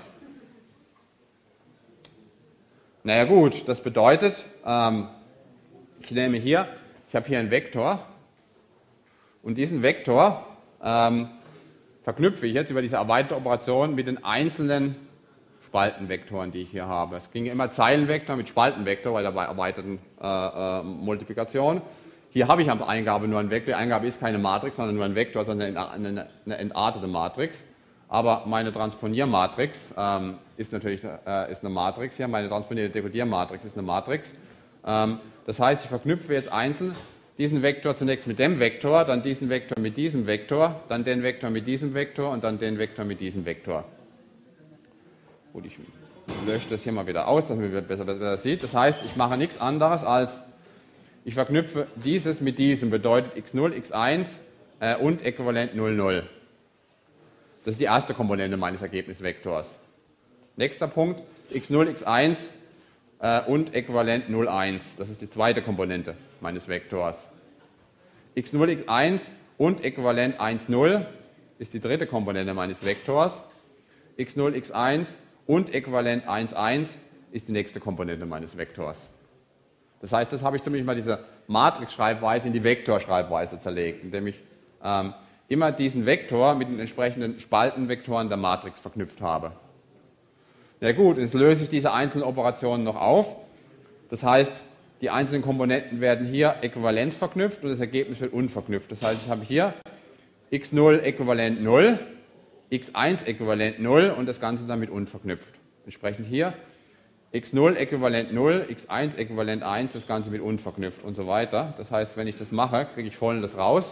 Naja gut, das bedeutet, ich nehme hier, ich habe hier einen Vektor und diesen Vektor verknüpfe ich jetzt über diese erweiterte Operation mit den einzelnen Spaltenvektoren, die ich hier habe. Es ging immer Zeilenvektor mit Spaltenvektor bei der erweiterten Multiplikation. Hier habe ich am Eingabe nur einen Vektor. Die Eingabe ist keine Matrix, sondern nur ein Vektor, sondern eine entartete Matrix. Aber meine Transponiermatrix ist natürlich ist eine Matrix hier. Meine transponierte Dekodiermatrix ist eine Matrix. Das heißt, ich verknüpfe jetzt einzeln diesen Vektor zunächst mit dem Vektor, dann diesen Vektor mit diesem Vektor, dann den Vektor mit diesem Vektor und dann den Vektor mit diesem Vektor. Gut, ich lösche das hier mal wieder aus, damit man besser das sieht. Das heißt, ich mache nichts anderes als, ich verknüpfe dieses mit diesem, bedeutet x0, x1 und äquivalent 0, 0. Das ist die erste Komponente meines Ergebnisvektors. Nächster Punkt, x0, x1 und äquivalent 0, 1. Das ist die zweite Komponente meines Vektors. x0, x1 und äquivalent 1, 0 ist die dritte Komponente meines Vektors. x0, x1 und äquivalent 1, 1 ist die nächste Komponente meines Vektors. Das heißt, das habe ich zumindest mal diese Matrix-Schreibweise in die Vektorschreibweise zerlegt, indem ich immer diesen Vektor mit den entsprechenden Spaltenvektoren der Matrix verknüpft habe. Ja gut, jetzt löse ich diese einzelnen Operationen noch auf. Das heißt, die einzelnen Komponenten werden hier äquivalenz verknüpft und das Ergebnis wird unverknüpft. Das heißt, ich habe hier x0 äquivalent 0, x1 äquivalent 0 und das Ganze damit unverknüpft. Entsprechend hier x0 äquivalent 0, x1 äquivalent 1, das Ganze mit unverknüpft und so weiter. Das heißt, wenn ich das mache, kriege ich Folgendes raus.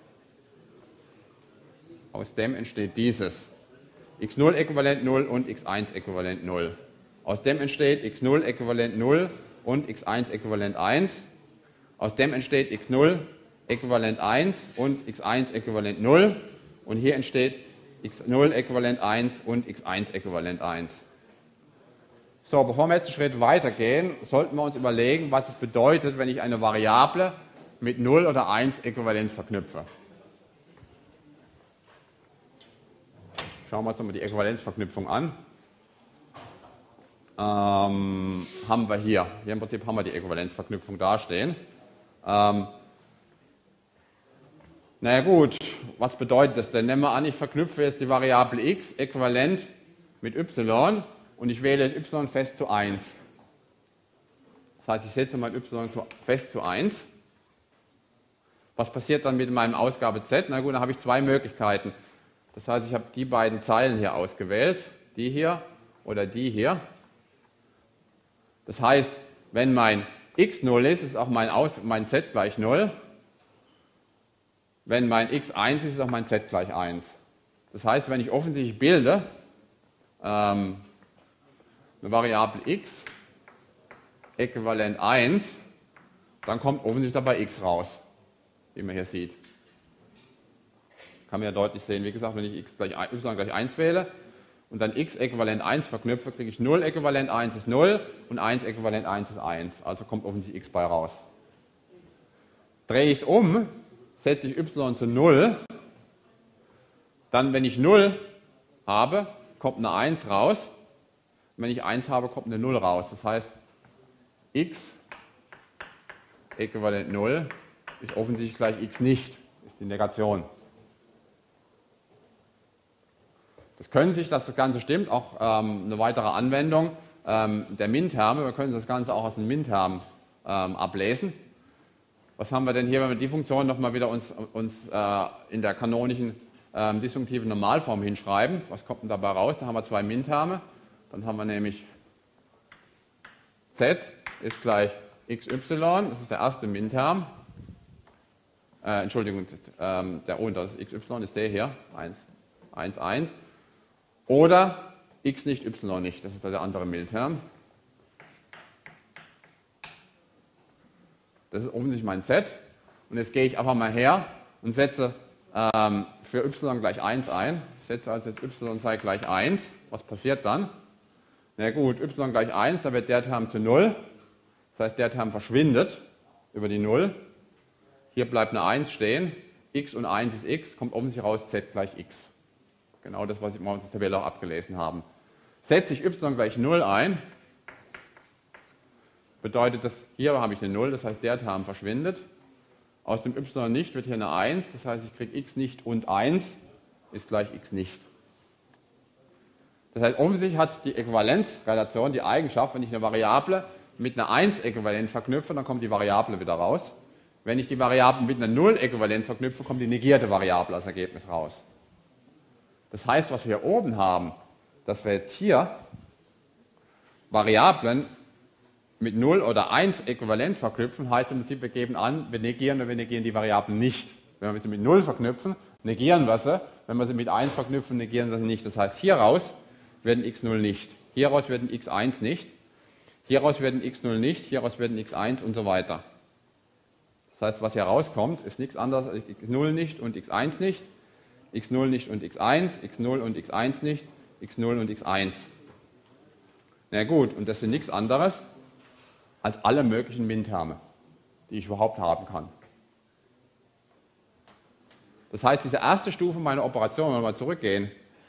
Aus dem entsteht dieses. x0 äquivalent 0 und x1 äquivalent 0. Aus dem entsteht x0 äquivalent 0 und x1 äquivalent 1. Aus dem entsteht x0 äquivalent 1 und x1 äquivalent 0. Und hier entsteht x0 äquivalent 1 und x1 äquivalent 1. So, bevor wir jetzt einen Schritt weitergehen, sollten wir uns überlegen, was es bedeutet, wenn ich eine Variable mit 0 oder 1 äquivalent verknüpfe. Schauen wir uns nochmal die Äquivalenzverknüpfung an. Haben wir hier. Hier im Prinzip haben wir die Äquivalenzverknüpfung dastehen. Naja gut, was bedeutet das denn? Nehmen wir an, ich verknüpfe jetzt die Variable x äquivalent mit y und ich wähle jetzt y fest zu 1. Das heißt, ich setze mein y fest zu 1. Was passiert dann mit meinem Ausgabe z? Na gut, dann habe ich zwei Möglichkeiten. Das heißt, ich habe die beiden Zeilen hier ausgewählt, die hier oder die hier. Das heißt, wenn mein x 0 ist, ist auch mein z gleich 0. Wenn mein x 1 ist, ist auch mein z gleich 1. Das heißt, wenn ich offensichtlich bilde, eine Variable x äquivalent 1, dann kommt offensichtlich dabei x raus, wie man hier sieht. Kann man ja deutlich sehen, wie gesagt, wenn ich y gleich 1 wähle und dann x äquivalent 1 verknüpfe, kriege ich 0 äquivalent 1 ist 0 und 1 äquivalent 1 ist 1. Also kommt offensichtlich x bei raus. Drehe ich es um, setze ich y zu 0, dann wenn ich 0 habe, kommt eine 1 raus. Und wenn ich 1 habe, kommt eine 0 raus. Das heißt, x äquivalent 0 ist offensichtlich gleich x nicht, ist die Negation. Das können sich, dass das Ganze stimmt, auch eine weitere Anwendung der Min-Terme. Wir können das Ganze auch aus den Min-Termen ablesen. Was haben wir denn hier, wenn wir die Funktion nochmal wieder uns in der kanonischen disjunktiven Normalform hinschreiben? Was kommt denn dabei raus? Da haben wir zwei Min-Terme. Dann haben wir nämlich z ist gleich xy, das ist der erste Min-Term. Entschuldigung, der unter xy ist der hier, 1, 1. Oder x nicht, y nicht, das ist der andere Min-Term. Das ist offensichtlich mein z. Und jetzt gehe ich einfach mal her und setze für y gleich 1 ein. Ich setze also jetzt y sei gleich 1. Was passiert dann? Na gut, y gleich 1, da wird der Term zu 0. Das heißt, der Term verschwindet über die 0. Hier bleibt eine 1 stehen. X und 1 ist x, kommt offensichtlich raus z gleich x. Genau das, was wir in der Tabelle auch abgelesen haben. Setze ich y gleich 0 ein, bedeutet das, hier habe ich eine 0, das heißt, der Term verschwindet. Aus dem y nicht wird hier eine 1, das heißt, ich kriege x nicht und 1 ist gleich x nicht. Das heißt, offensichtlich hat die Äquivalenzrelation die Eigenschaft, wenn ich eine Variable mit einer 1 äquivalent verknüpfe, dann kommt die Variable wieder raus. Wenn ich die Variable mit einer 0 äquivalent verknüpfe, kommt die negierte Variable als Ergebnis raus. Das heißt, was wir hier oben haben, dass wir jetzt hier Variablen mit 0 oder 1 äquivalent verknüpfen, heißt im Prinzip, wir geben an, wir negieren oder wir negieren die Variablen nicht. Wenn wir sie mit 0 verknüpfen, negieren wir sie. Wenn wir sie mit 1 verknüpfen, negieren wir sie nicht. Das heißt, hieraus werden x0 nicht. Hieraus werden x1 nicht. Hieraus werden x0 nicht. Hieraus werden x1 und so weiter. Das heißt, was hier rauskommt, ist nichts anderes als x0 nicht und x1 nicht. x0 nicht und x1, x0 und x1 nicht, x0 und x1. Na gut, und das sind nichts anderes als alle möglichen Min-Terme, die ich überhaupt haben kann. Das heißt, diese erste Stufe meiner Operation, wenn wir mal zurückgehen,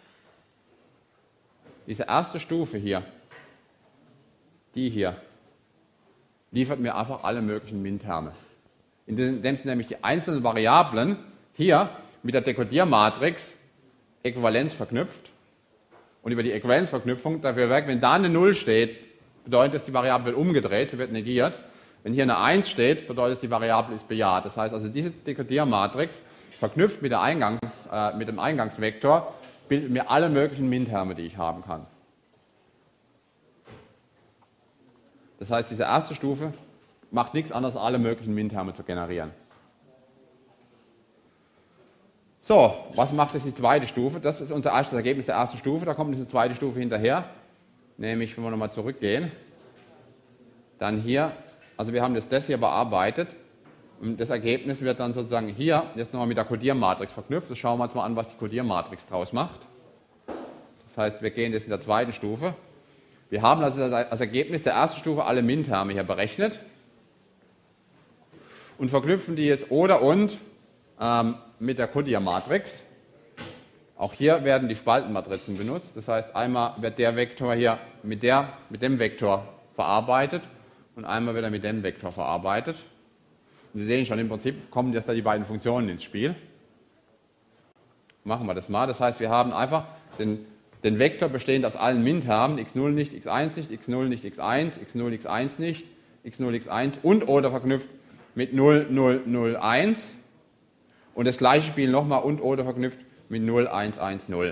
diese erste Stufe hier, die hier, liefert mir einfach alle möglichen Min-Terme. Indem es nämlich die einzelnen Variablen hier mit der Dekodiermatrix Äquivalenz verknüpft. Und über die Äquivalenzverknüpfung dafür wirkt, wenn da eine 0 steht, bedeutet das, die Variable wird umgedreht, sie wird negiert. Wenn hier eine 1 steht, bedeutet es, die Variable ist bejaht. Das heißt also, diese Dekodiermatrix verknüpft mit dem Eingangsvektor bildet mir alle möglichen Minterme, die ich haben kann. Das heißt, diese erste Stufe macht nichts anderes, als alle möglichen Minterme zu generieren. So, was macht jetzt die zweite Stufe? Das ist unser erstes Ergebnis der ersten Stufe. Da kommt diese zweite Stufe hinterher. Nämlich, wenn wir nochmal zurückgehen, dann hier, also wir haben das hier bearbeitet. Und das Ergebnis wird dann sozusagen hier jetzt nochmal mit der Codiermatrix verknüpft. Das schauen wir uns mal an, was die Codiermatrix draus macht. Das heißt, wir gehen jetzt in der zweiten Stufe. Wir haben also als Ergebnis der ersten Stufe alle Minterme hier berechnet und verknüpfen die jetzt oder und mit der Codiermatrix. Auch hier werden die Spaltenmatrizen benutzt. Das heißt, einmal wird der Vektor hier mit dem Vektor verarbeitet und einmal wird er mit dem Vektor verarbeitet. Und Sie sehen schon, im Prinzip kommen jetzt da die beiden Funktionen ins Spiel. Machen wir das mal. Das heißt, wir haben einfach den Vektor bestehend aus allen Mintermen, x0 nicht, x1 nicht, x0 nicht, x1, x0, x1 nicht, x0, x1 und oder verknüpft mit 0, 0, 0, 1. Und das gleiche Spiel nochmal und oder verknüpft mit 0, 1, 1, 0.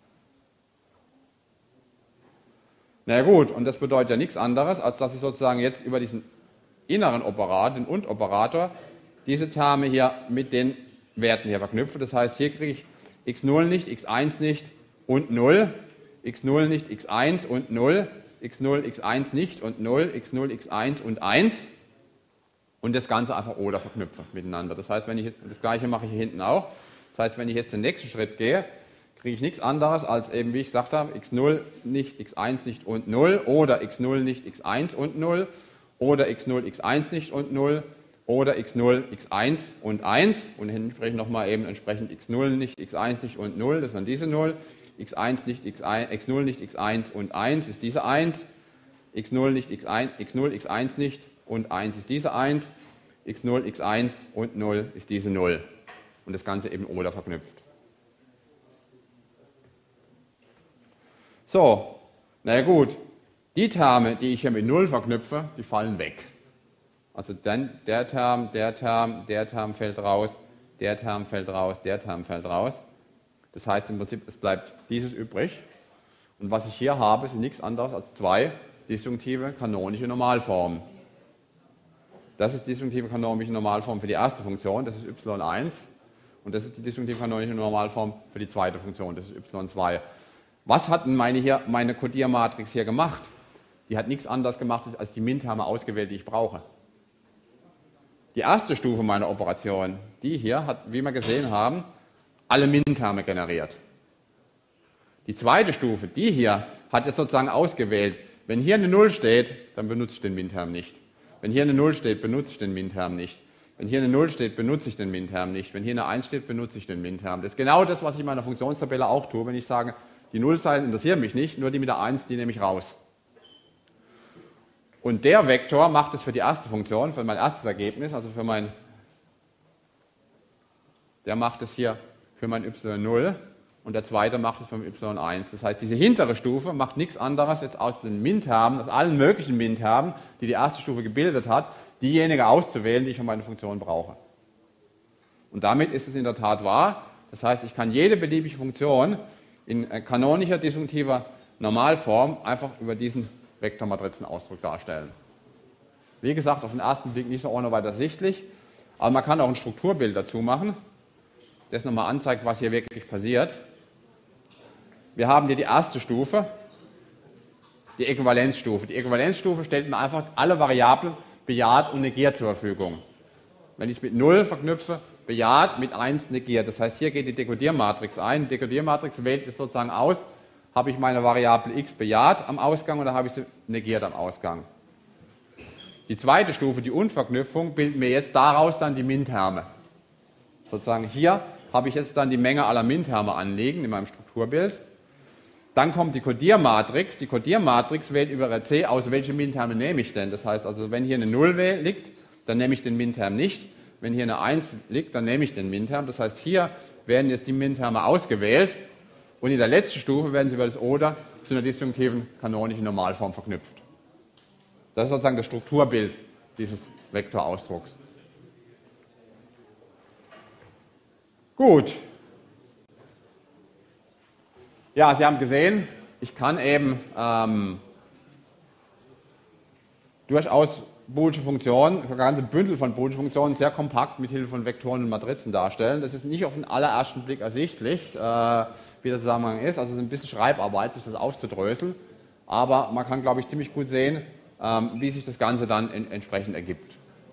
Na ja, gut, und das bedeutet ja nichts anderes, als dass ich sozusagen jetzt über diesen inneren Operator, den Und-Operator, diese Terme hier mit den Werten hier verknüpfe. Das heißt, hier kriege ich x0 nicht, x1 nicht und 0, x0 nicht, x1 und 0, x0, x1 nicht und 0, x0, x1 und 1. Und das Ganze einfach oder verknüpfe miteinander. Das heißt, wenn ich jetzt, das gleiche mache ich hier hinten auch. Das heißt, wenn ich jetzt den nächsten Schritt gehe, kriege ich nichts anderes als eben, wie ich gesagt habe, x0 nicht, x1 nicht und 0 oder x0 nicht, x1 und 0 oder x0, x1 nicht und 0 oder x0, x1 und 1 und entsprechend nochmal eben entsprechend x0 nicht, x1 nicht und 0, das ist dann diese 0, x1 nicht, x0 nicht, x1 und 1 ist diese 1, x0 nicht, x1, x0, x1 nicht und 1 ist diese 1, x0, x1 und 0 ist diese 0. Und das Ganze eben oder verknüpft. So, naja gut, die Terme, die ich hier mit 0 verknüpfe, die fallen weg. Also dann der Term, der Term, der Term fällt raus, der Term fällt raus, der Term fällt raus. Das heißt im Prinzip, es bleibt dieses übrig. Und was ich hier habe, sind nichts anderes als zwei disjunktive kanonische Normalformen. Das ist die disjunktive kanonische Normalform für die erste Funktion, das ist y1. Und das ist die disjunktive kanonische Normalform für die zweite Funktion, das ist y2. Was hat denn meine Codiermatrix hier gemacht? Die hat nichts anderes gemacht, als die Minterme ausgewählt, die ich brauche. Die erste Stufe meiner Operation, die hier hat, wie wir gesehen haben, alle Minterme generiert. Die zweite Stufe, die hier, hat jetzt sozusagen ausgewählt, wenn hier eine 0 steht, dann benutze ich den Minterm nicht. Wenn hier eine 0 steht, benutze ich den Minterm nicht. Wenn hier eine 0 steht, benutze ich den Minterm nicht. Wenn hier eine 1 steht, benutze ich den Minterm. Das ist genau das, was ich in meiner Funktionstabelle auch tue, wenn ich sage, die Nullzeilen interessieren mich nicht, nur die mit der 1, die nehme ich raus. Und der Vektor macht es für die erste Funktion, für mein erstes Ergebnis, also der macht es hier für mein y0 und der zweite macht es für mein y1. Das heißt, diese hintere Stufe macht nichts anderes jetzt aus den Mintermen, aus allen möglichen Mintermen, die die erste Stufe gebildet hat, diejenige auszuwählen, die ich für meine Funktion brauche. Und damit ist es in der Tat wahr. Das heißt, ich kann jede beliebige Funktion in kanonischer disjunktiver Normalform einfach über diesen Vektormatrizenausdruck darstellen. Wie gesagt, auf den ersten Blick nicht so ohne weiter sichtlich, aber man kann auch ein Strukturbild dazu machen, das nochmal anzeigt, was hier wirklich passiert. Wir haben hier die erste Stufe, die Äquivalenzstufe. Die Äquivalenzstufe stellt mir einfach alle Variablen bejaht und negiert zur Verfügung. Wenn ich es mit 0 verknüpfe, bejaht, mit 1 negiert. Das heißt, hier geht die Dekodiermatrix ein. Die Dekodiermatrix wählt es sozusagen aus, habe ich meine Variable x bejaht am Ausgang oder habe ich sie negiert am Ausgang. Die zweite Stufe, die Unverknüpfung, bildet mir jetzt daraus dann die Minterme. Sozusagen hier habe ich jetzt dann die Menge aller Minterme anliegen in meinem Strukturbild. Dann kommt die Codiermatrix. Die Codiermatrix wählt über RC aus, welche Minterme nehme ich denn. Das heißt also, wenn hier eine 0 liegt, dann nehme ich den Minterm nicht. Wenn hier eine 1 liegt, dann nehme ich den Minterm. Das heißt, hier werden jetzt die MINT-Terme ausgewählt und in der letzten Stufe werden sie über das Oder zu einer disjunktiven kanonischen Normalform verknüpft. Das ist sozusagen das Strukturbild dieses Vektorausdrucks. Gut. Ja, Sie haben gesehen, ich kann eben durchaus boolische Funktionen, ein ganzes Bündel von boolischen Funktionen sehr kompakt mit Hilfe von Vektoren und Matrizen darstellen. Das ist nicht auf den allerersten Blick ersichtlich, wie der Zusammenhang ist. Also es ist ein bisschen Schreibarbeit, sich das aufzudröseln. Aber man kann, glaube ich, ziemlich gut sehen, wie sich das Ganze dann entsprechend ergibt.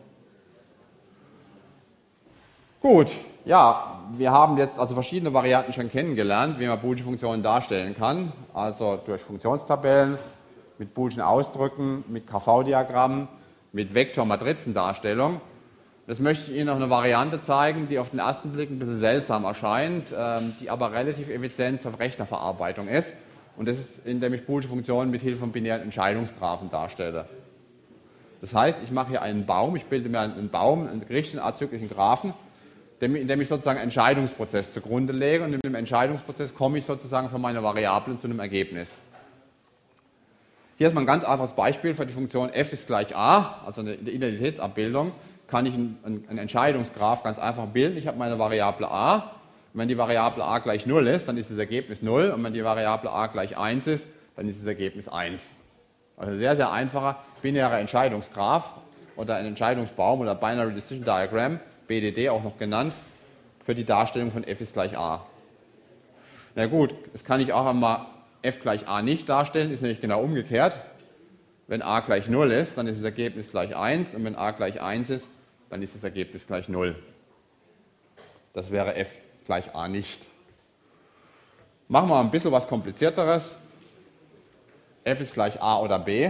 Gut, ja, wir haben jetzt also verschiedene Varianten schon kennengelernt, wie man boolische Funktionen darstellen kann. Also durch Funktionstabellen, mit boolischen Ausdrücken, mit KV-Diagrammen, mit Vektor-Matrizendarstellung. Das möchte ich Ihnen noch eine Variante zeigen, die auf den ersten Blick ein bisschen seltsam erscheint, die aber relativ effizient zur Rechnerverarbeitung ist. Und das ist, indem ich boolische Funktionen mit Hilfe von binären Entscheidungsgraphen darstelle. Das heißt, ich mache hier einen Baum, ich bilde mir einen Baum, einen gerichteten azyklischen Graphen, in dem ich sozusagen einen Entscheidungsprozess zugrunde lege und in dem Entscheidungsprozess komme ich sozusagen von meiner Variablen zu einem Ergebnis. Hier ist mal ein ganz einfaches Beispiel für die Funktion f ist gleich a, also in der Identitätsabbildung kann ich einen Entscheidungsgraph ganz einfach bilden. Ich habe meine Variable a, und wenn die Variable a gleich 0 ist, dann ist das Ergebnis 0 und wenn die Variable a gleich 1 ist, dann ist das Ergebnis 1. Also sehr, sehr einfacher binärer Entscheidungsgraph oder ein Entscheidungsbaum oder Binary Decision Diagram, BDD auch noch genannt, für die Darstellung von f ist gleich a. Na gut, das kann ich auch einmal f gleich a nicht darstellen, ist nämlich genau umgekehrt. Wenn a gleich 0 ist, dann ist das Ergebnis gleich 1 und wenn a gleich 1 ist, dann ist das Ergebnis gleich 0. Das wäre f gleich a nicht. Machen wir mal ein bisschen was Komplizierteres. F ist gleich a oder b.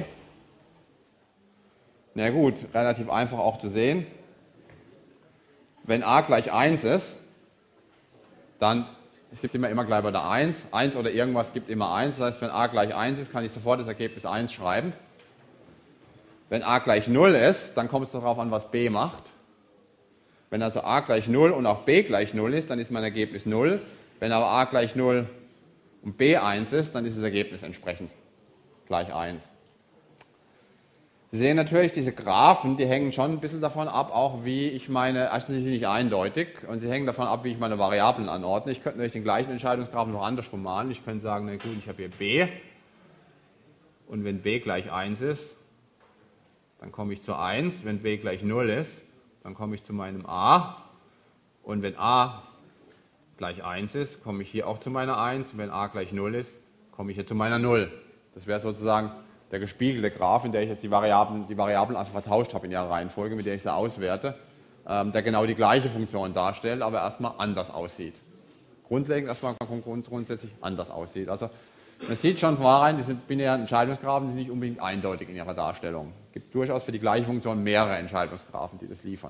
Na gut, relativ einfach auch zu sehen. Wenn a gleich 1 ist, dann es gibt immer gleich bei der 1. 1 oder irgendwas gibt immer 1. Das heißt, wenn a gleich 1 ist, kann ich sofort das Ergebnis 1 schreiben. Wenn a gleich 0 ist, dann kommt es darauf an, was b macht. Wenn also a gleich 0 und auch b gleich 0 ist, dann ist mein Ergebnis 0. Wenn aber a gleich 0 und b 1 ist, dann ist das Ergebnis entsprechend gleich 1. Sie sehen natürlich, diese Graphen, die hängen schon ein bisschen davon ab, auch wie ich meine, erstens sind sie nicht eindeutig und sie hängen davon ab, wie ich meine Variablen anordne. Ich könnte natürlich den gleichen Entscheidungsgraphen noch andersrum malen. Ich könnte sagen, na gut, ich habe hier b und wenn b gleich 1 ist, dann komme ich zu 1. Wenn b gleich 0 ist, dann komme ich zu meinem a und wenn a gleich 1 ist, komme ich hier auch zu meiner 1 und wenn a gleich 0 ist, komme ich hier zu meiner 0. Das wäre sozusagen der gespiegelte Graph, in der ich jetzt die Variablen einfach vertauscht habe in ihrer Reihenfolge, mit der ich sie auswerte, der genau die gleiche Funktion darstellt, aber erstmal anders aussieht. Grundlegend erstmal grundsätzlich anders aussieht. Also man sieht schon vornherein, diese binären Entscheidungsgraphen sind nicht unbedingt eindeutig in ihrer Darstellung. Es gibt durchaus für die gleiche Funktion mehrere Entscheidungsgraphen, die das liefern.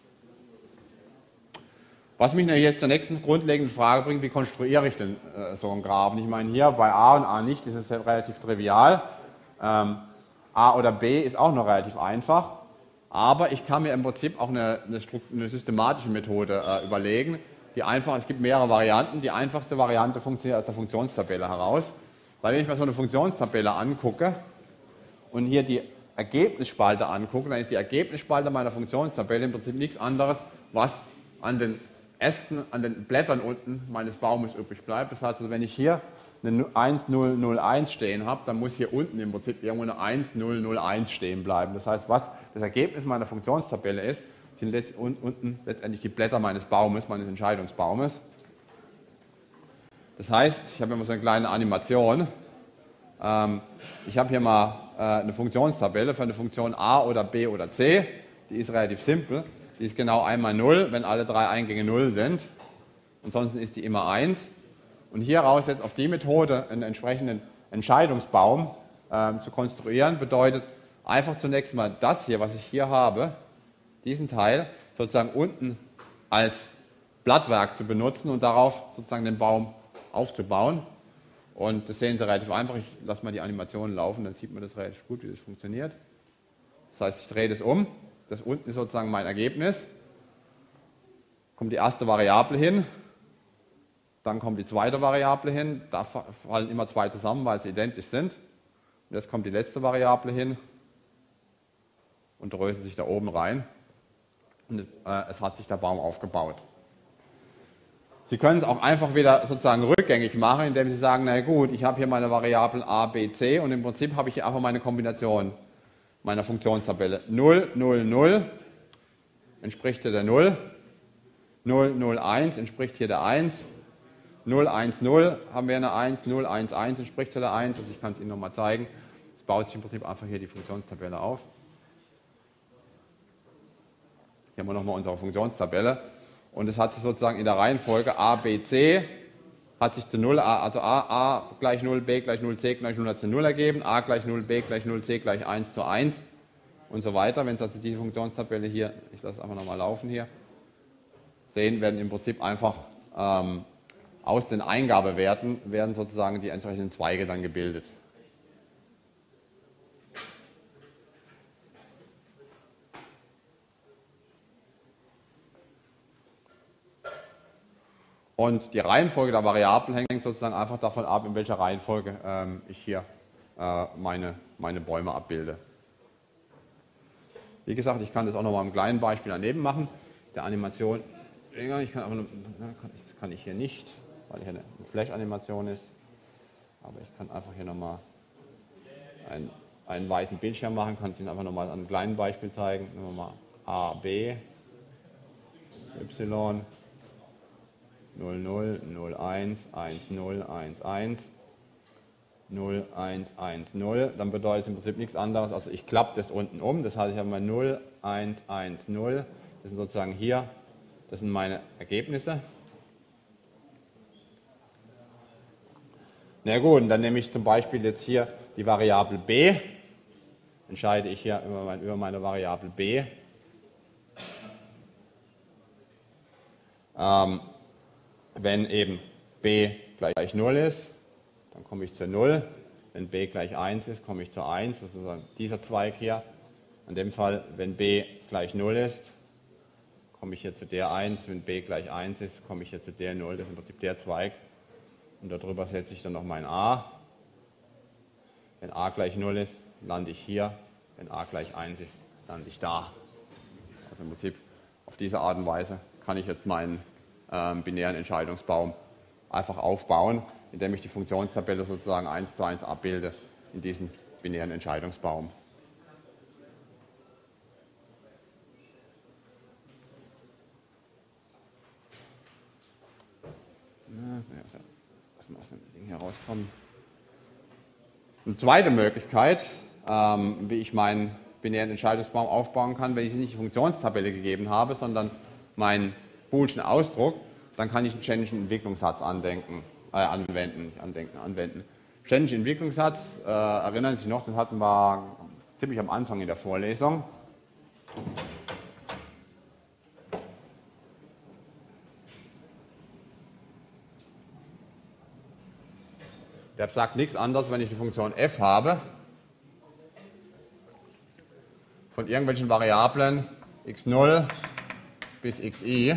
Was mich jetzt zur nächsten grundlegenden Frage bringt, wie konstruiere ich denn so einen Graphen? Ich meine, hier bei a und a nicht ist es relativ trivial. A oder B ist auch noch relativ einfach, aber ich kann mir im Prinzip auch eine systematische Methode überlegen, die einfach, es gibt mehrere Varianten, die einfachste Variante funktioniert aus der Funktionstabelle heraus, weil wenn ich mir so eine Funktionstabelle angucke und hier die Ergebnisspalte angucke, dann ist die Ergebnisspalte meiner Funktionstabelle im Prinzip nichts anderes, was an den Ästen, an den Blättern unten meines Baumes übrig bleibt. Das heißt, also, wenn ich hier eine 1001 stehen habe, dann muss hier unten im Prinzip irgendwo eine 1001 stehen bleiben. Das heißt, was das Ergebnis meiner Funktionstabelle ist, sind unten letztendlich die Blätter meines Baumes, meines Entscheidungsbaumes. Das heißt, ich habe immer so eine kleine Animation. Ich habe hier mal eine Funktionstabelle für eine Funktion a oder b oder c. Die ist relativ simpel. Die ist genau einmal 0, wenn alle drei Eingänge 0 sind. Ansonsten ist die immer 1. Und hieraus jetzt auf die Methode einen entsprechenden Entscheidungsbaum zu konstruieren, bedeutet einfach zunächst mal das hier, was ich hier habe, diesen Teil sozusagen unten als Blattwerk zu benutzen und darauf sozusagen den Baum aufzubauen. Und das sehen Sie relativ einfach. Ich lasse mal die Animation laufen, dann sieht man das relativ gut, wie das funktioniert. Das heißt, ich drehe das um. Das unten ist sozusagen mein Ergebnis. Kommt die erste Variable hin. dann kommt die zweite Variable hin, da fallen immer zwei zusammen, weil sie identisch sind. Und jetzt kommt die letzte Variable hin und dröselt sich da oben rein und es hat sich der Baum aufgebaut. Sie können es auch einfach wieder sozusagen rückgängig machen, indem Sie sagen, na gut, ich habe hier meine Variablen a, b, c und im Prinzip habe ich hier einfach meine Kombination meiner Funktionstabelle. 0, 0, 0 entspricht hier der 0, 0, 0, 1 entspricht hier der 1, 0, 1, 0 haben wir eine 1, 0, 1, 1 entspricht hier der 1, also ich kann es Ihnen nochmal zeigen. Es baut sich im Prinzip einfach hier die Funktionstabelle auf. Hier haben wir nochmal unsere Funktionstabelle. Und es hat sich sozusagen in der Reihenfolge a, b, c, hat sich zu 0, also a gleich 0, b gleich 0, c gleich 0 hat zu 0 ergeben, a gleich 0, b gleich 0, c gleich 1 zu 1 und so weiter. Wenn Sie also diese Funktionstabelle hier, ich lasse es einfach nochmal laufen hier, sehen, werden im Prinzip einfach aus den Eingabewerten werden sozusagen die entsprechenden Zweige dann gebildet. Und die Reihenfolge der Variablen hängt sozusagen einfach davon ab, in welcher Reihenfolge ich hier meine Bäume abbilde. Wie gesagt, ich kann das auch noch mal im kleinen Beispiel daneben machen. Der Animation, ich kann aber das kann ich hier nicht, weil hier eine Flash-Animation ist. Aber ich kann einfach hier nochmal einen weißen Bildschirm machen, kann es Ihnen einfach nochmal an einem kleinen Beispiel zeigen. Nehmen wir mal A, B, Y, 0, 0, 0, 1, 1, 0, 1, 1, 0, 1, 1, 0. Dann bedeutet es im Prinzip nichts anderes, also ich klappe das unten um. Das heißt, ich habe mal 0, 1, 1, 0. Das sind sozusagen hier, das sind meine Ergebnisse. Na gut, und dann nehme ich zum Beispiel jetzt hier die Variable b. Entscheide ich hier über meine Variable b. Wenn eben b gleich 0 ist, dann komme ich zur 0. Wenn b gleich 1 ist, komme ich zur 1. Das ist also dieser Zweig hier. In dem Fall, wenn b gleich 0 ist, komme ich hier zu der 1. Wenn b gleich 1 ist, komme ich hier zu der 0. Das ist im Prinzip der Zweig. Und darüber setze ich dann noch mein a. Wenn a gleich 0 ist, lande ich hier. Wenn a gleich 1 ist, lande ich da. Also im Prinzip auf diese Art und Weise kann ich jetzt meinen binären Entscheidungsbaum einfach aufbauen, indem ich die Funktionstabelle sozusagen 1 zu 1 abbilde in diesen binären Entscheidungsbaum. Lass mal aus dem Ding hier rauskommen. Eine zweite Möglichkeit, wie ich meinen binären Entscheidungsbaum aufbauen kann, wenn ich nicht die Funktionstabelle gegeben habe, sondern meinen boolschen Ausdruck, dann kann ich einen ständigen Entwicklungssatz anwenden. Ständigen Entwicklungssatz, erinnern Sie sich noch, den hatten wir ziemlich am Anfang in der Vorlesung. Der sagt nichts anderes, wenn ich die Funktion f habe, von irgendwelchen Variablen x0 bis xi,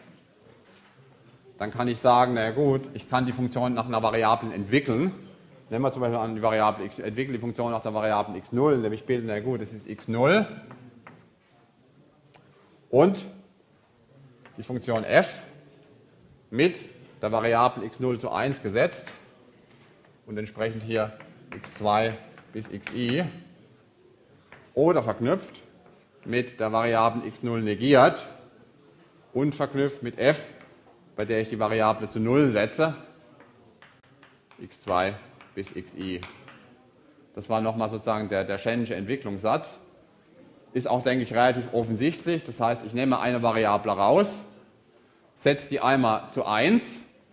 dann kann ich sagen, na gut, ich kann die Funktion nach einer Variablen entwickeln. Nehmen wir zum Beispiel an die Variable x, entwickle die Funktion nach der Variablen x0, nämlich bilden, na gut, das ist x0 und die Funktion f mit der Variable x0 zu 1 gesetzt und entsprechend hier x2 bis xi oder verknüpft mit der Variable x0 negiert und verknüpft mit f, bei der ich die Variable zu 0 setze, x2 bis xi. Das war nochmal sozusagen der Schennische Entwicklungssatz. Ist auch, denke ich, relativ offensichtlich. Das heißt, ich nehme eine Variable raus, setze die einmal zu 1.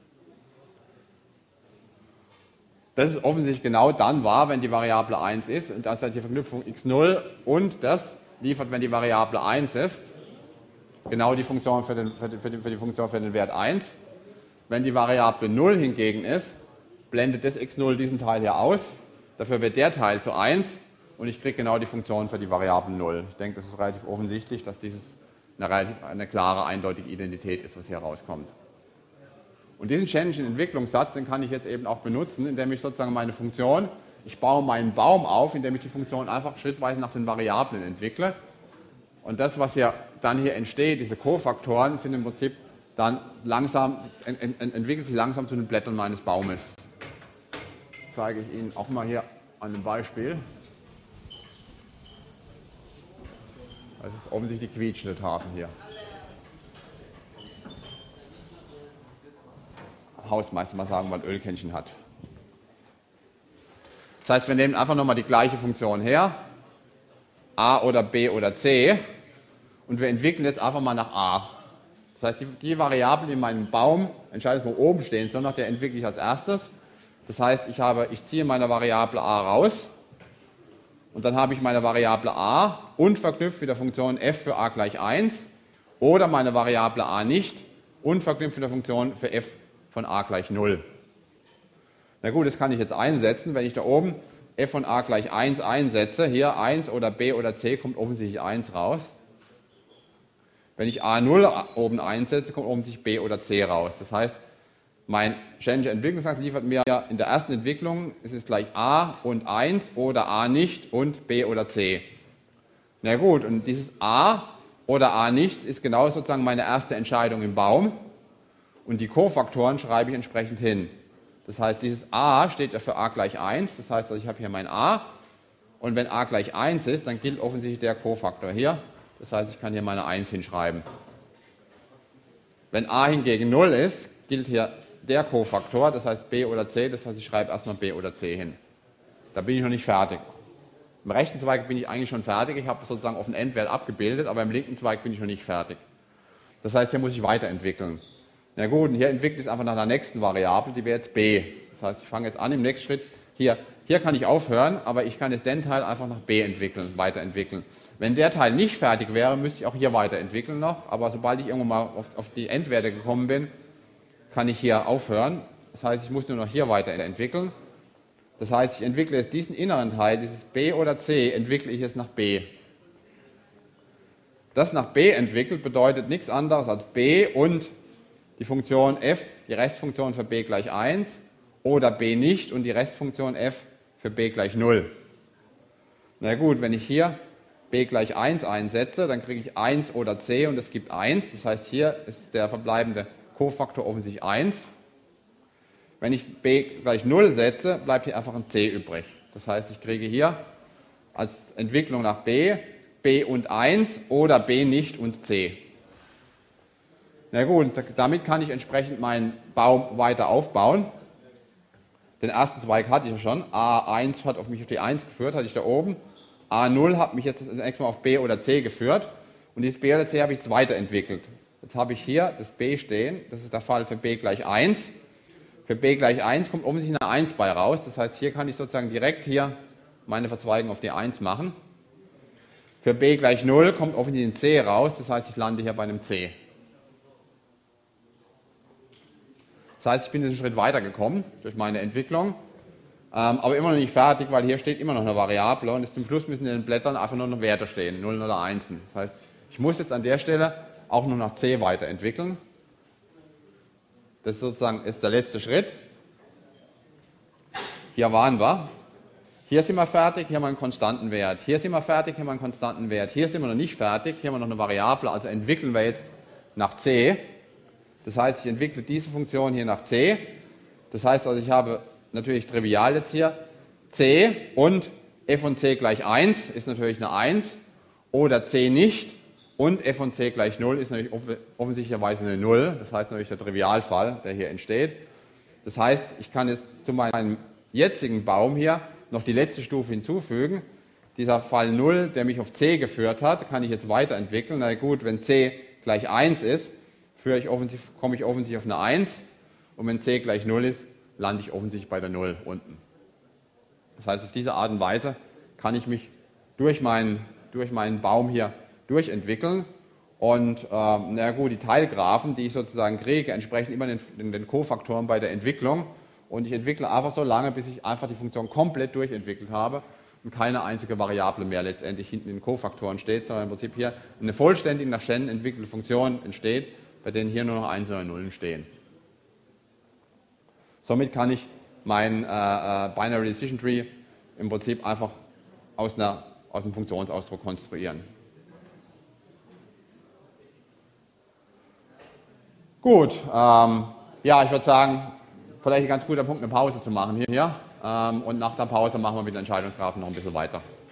Das ist offensichtlich genau dann wahr, wenn die Variable 1 ist. Und das ist die Verknüpfung x0 und das liefert, wenn die Variable 1 ist, genau die Funktion für die Funktion für den Wert 1. Wenn die Variable 0 hingegen ist, blendet das x0 diesen Teil hier aus. Dafür wird der Teil zu 1 und ich kriege genau die Funktion für die Variable 0. Ich denke, das ist relativ offensichtlich, dass dieses eine klare, eindeutige Identität ist, was hier rauskommt. Und diesen Schengenschen Entwicklungssatz, den kann ich jetzt eben auch benutzen, indem ich sozusagen meine Funktion, ich baue meinen Baum auf, indem ich die Funktion einfach schrittweise nach den Variablen entwickle. Und das, was ja dann hier entsteht, diese Kofaktoren, sind im Prinzip dann langsam, entwickelt sich langsam zu den Blättern meines Baumes. Das zeige ich Ihnen auch mal hier an einem Beispiel. Das ist offensichtlich die quietschende Tafel hier. Hausmeister mal sagen, weil Ölkännchen hat. Das heißt, wir nehmen einfach nochmal die gleiche Funktion her, a oder b oder c, und wir entwickeln jetzt einfach mal nach a. Das heißt, die Variable, die in meinem Baum, entscheidet, wo oben stehen soll, der entwickle ich als erstes. Das heißt, ich ziehe meine Variable a raus und dann habe ich meine Variable a und verknüpft mit der Funktion f für a gleich 1 oder meine Variable a nicht und verknüpft mit der Funktion für f von a gleich 0. Na gut, das kann ich jetzt einsetzen. Wenn ich da oben f von a gleich 1 einsetze, hier 1 oder b oder c, kommt offensichtlich 1 raus. Wenn ich a0 oben einsetze, kommt offensichtlich b oder c raus. Das heißt, mein Schengenischer Entwicklungssatz liefert mir in der ersten Entwicklung, es ist gleich a und 1 oder a nicht und b oder c. Na gut, und dieses a oder a nicht ist genau sozusagen meine erste Entscheidung im Baum. Und die Kofaktoren schreibe ich entsprechend hin. Das heißt, dieses a steht ja für a gleich 1. Das heißt, ich habe hier mein a. Und wenn a gleich 1 ist, dann gilt offensichtlich der Kofaktor hier. Das heißt, ich kann hier meine 1 hinschreiben. Wenn a hingegen 0 ist, gilt hier der Kofaktor, das heißt b oder c. Das heißt, ich schreibe erstmal b oder c hin. Da bin ich noch nicht fertig. Im rechten Zweig bin ich eigentlich schon fertig. Ich habe sozusagen auf den Endwert abgebildet, aber im linken Zweig bin ich noch nicht fertig. Das heißt, hier muss ich weiterentwickeln. Na gut, und hier entwickle ich es einfach nach der nächsten Variable, die wäre jetzt b. Das heißt, ich fange jetzt an im nächsten Schritt. Hier kann ich aufhören, aber ich kann jetzt den Teil einfach nach b entwickeln, weiterentwickeln. Wenn der Teil nicht fertig wäre, müsste ich auch hier weiterentwickeln noch. Aber sobald ich irgendwann mal auf die Endwerte gekommen bin, kann ich hier aufhören. Das heißt, ich muss nur noch hier weiterentwickeln. Das heißt, ich entwickle jetzt diesen inneren Teil, dieses b oder c, entwickle ich jetzt nach b. Das nach b entwickelt bedeutet nichts anderes als b und die Funktion f, die Restfunktion für b gleich 1 oder b nicht und die Restfunktion f für b gleich 0. Na gut, wenn ich hier b gleich 1 einsetze, dann kriege ich 1 oder c und es gibt 1. Das heißt, hier ist der verbleibende Kofaktor offensichtlich 1. Wenn ich b gleich 0 setze, bleibt hier einfach ein c übrig. Das heißt, ich kriege hier als Entwicklung nach b und 1 oder b nicht und c. Na gut, damit kann ich entsprechend meinen Baum weiter aufbauen. Den ersten Zweig hatte ich ja schon. A1 hat mich auf die 1 geführt, hatte ich da oben. A0 hat mich jetzt zunächst mal auf B oder C geführt. Und dieses B oder C habe ich jetzt weiterentwickelt. Jetzt habe ich hier das B stehen. Das ist der Fall für B gleich 1. Für B gleich 1 kommt offensichtlich eine 1 bei raus. Das heißt, hier kann ich sozusagen direkt hier meine Verzweigung auf die 1 machen. Für B gleich 0 kommt offensichtlich ein C raus. Das heißt, ich lande hier bei einem C. Das heißt, ich bin einen Schritt weitergekommen durch meine Entwicklung, aber immer noch nicht fertig, weil hier steht immer noch eine Variable und zum Schluss müssen in den Blättern einfach nur noch Werte stehen, 0 oder 1. Das heißt, ich muss jetzt an der Stelle auch nur nach C weiterentwickeln. Das ist sozusagen der letzte Schritt. Hier waren wir. Hier sind wir fertig, hier haben wir einen konstanten Wert. Hier sind wir fertig, hier haben wir einen konstanten Wert. Hier sind wir noch nicht fertig, hier haben wir noch eine Variable, also entwickeln wir jetzt nach C. Das heißt, ich entwickle diese Funktion hier nach c. Das heißt also, ich habe natürlich trivial jetzt hier c und f von c gleich 1 ist natürlich eine 1 oder c nicht und f von c gleich 0 ist natürlich offensichtlicherweise eine 0. Das heißt natürlich der Trivialfall, der hier entsteht. Das heißt, ich kann jetzt zu meinem jetzigen Baum hier noch die letzte Stufe hinzufügen. Dieser Fall 0, der mich auf c geführt hat, kann ich jetzt weiterentwickeln. Na gut, wenn c gleich 1 ist, komme ich offensichtlich auf eine 1 und wenn c gleich 0 ist, lande ich offensichtlich bei der 0 unten. Das heißt, auf diese Art und Weise kann ich mich durch meinen Baum hier durchentwickeln und na gut, die Teilgraphen, die ich sozusagen kriege, entsprechen immer den Kofaktoren bei der Entwicklung und ich entwickle einfach so lange, bis ich einfach die Funktion komplett durchentwickelt habe und keine einzige Variable mehr letztendlich hinten in den Kofaktoren steht, sondern im Prinzip hier eine vollständig nach Shannon entwickelte Funktion entsteht, bei denen hier nur noch 1 oder Nullen stehen. Somit kann ich mein Binary Decision Tree im Prinzip einfach aus einem Funktionsausdruck konstruieren. Gut, ja, ich würde sagen, vielleicht ein ganz guter Punkt, eine Pause zu machen hier. Und nach der Pause machen wir mit den Entscheidungsgrafen noch ein bisschen weiter.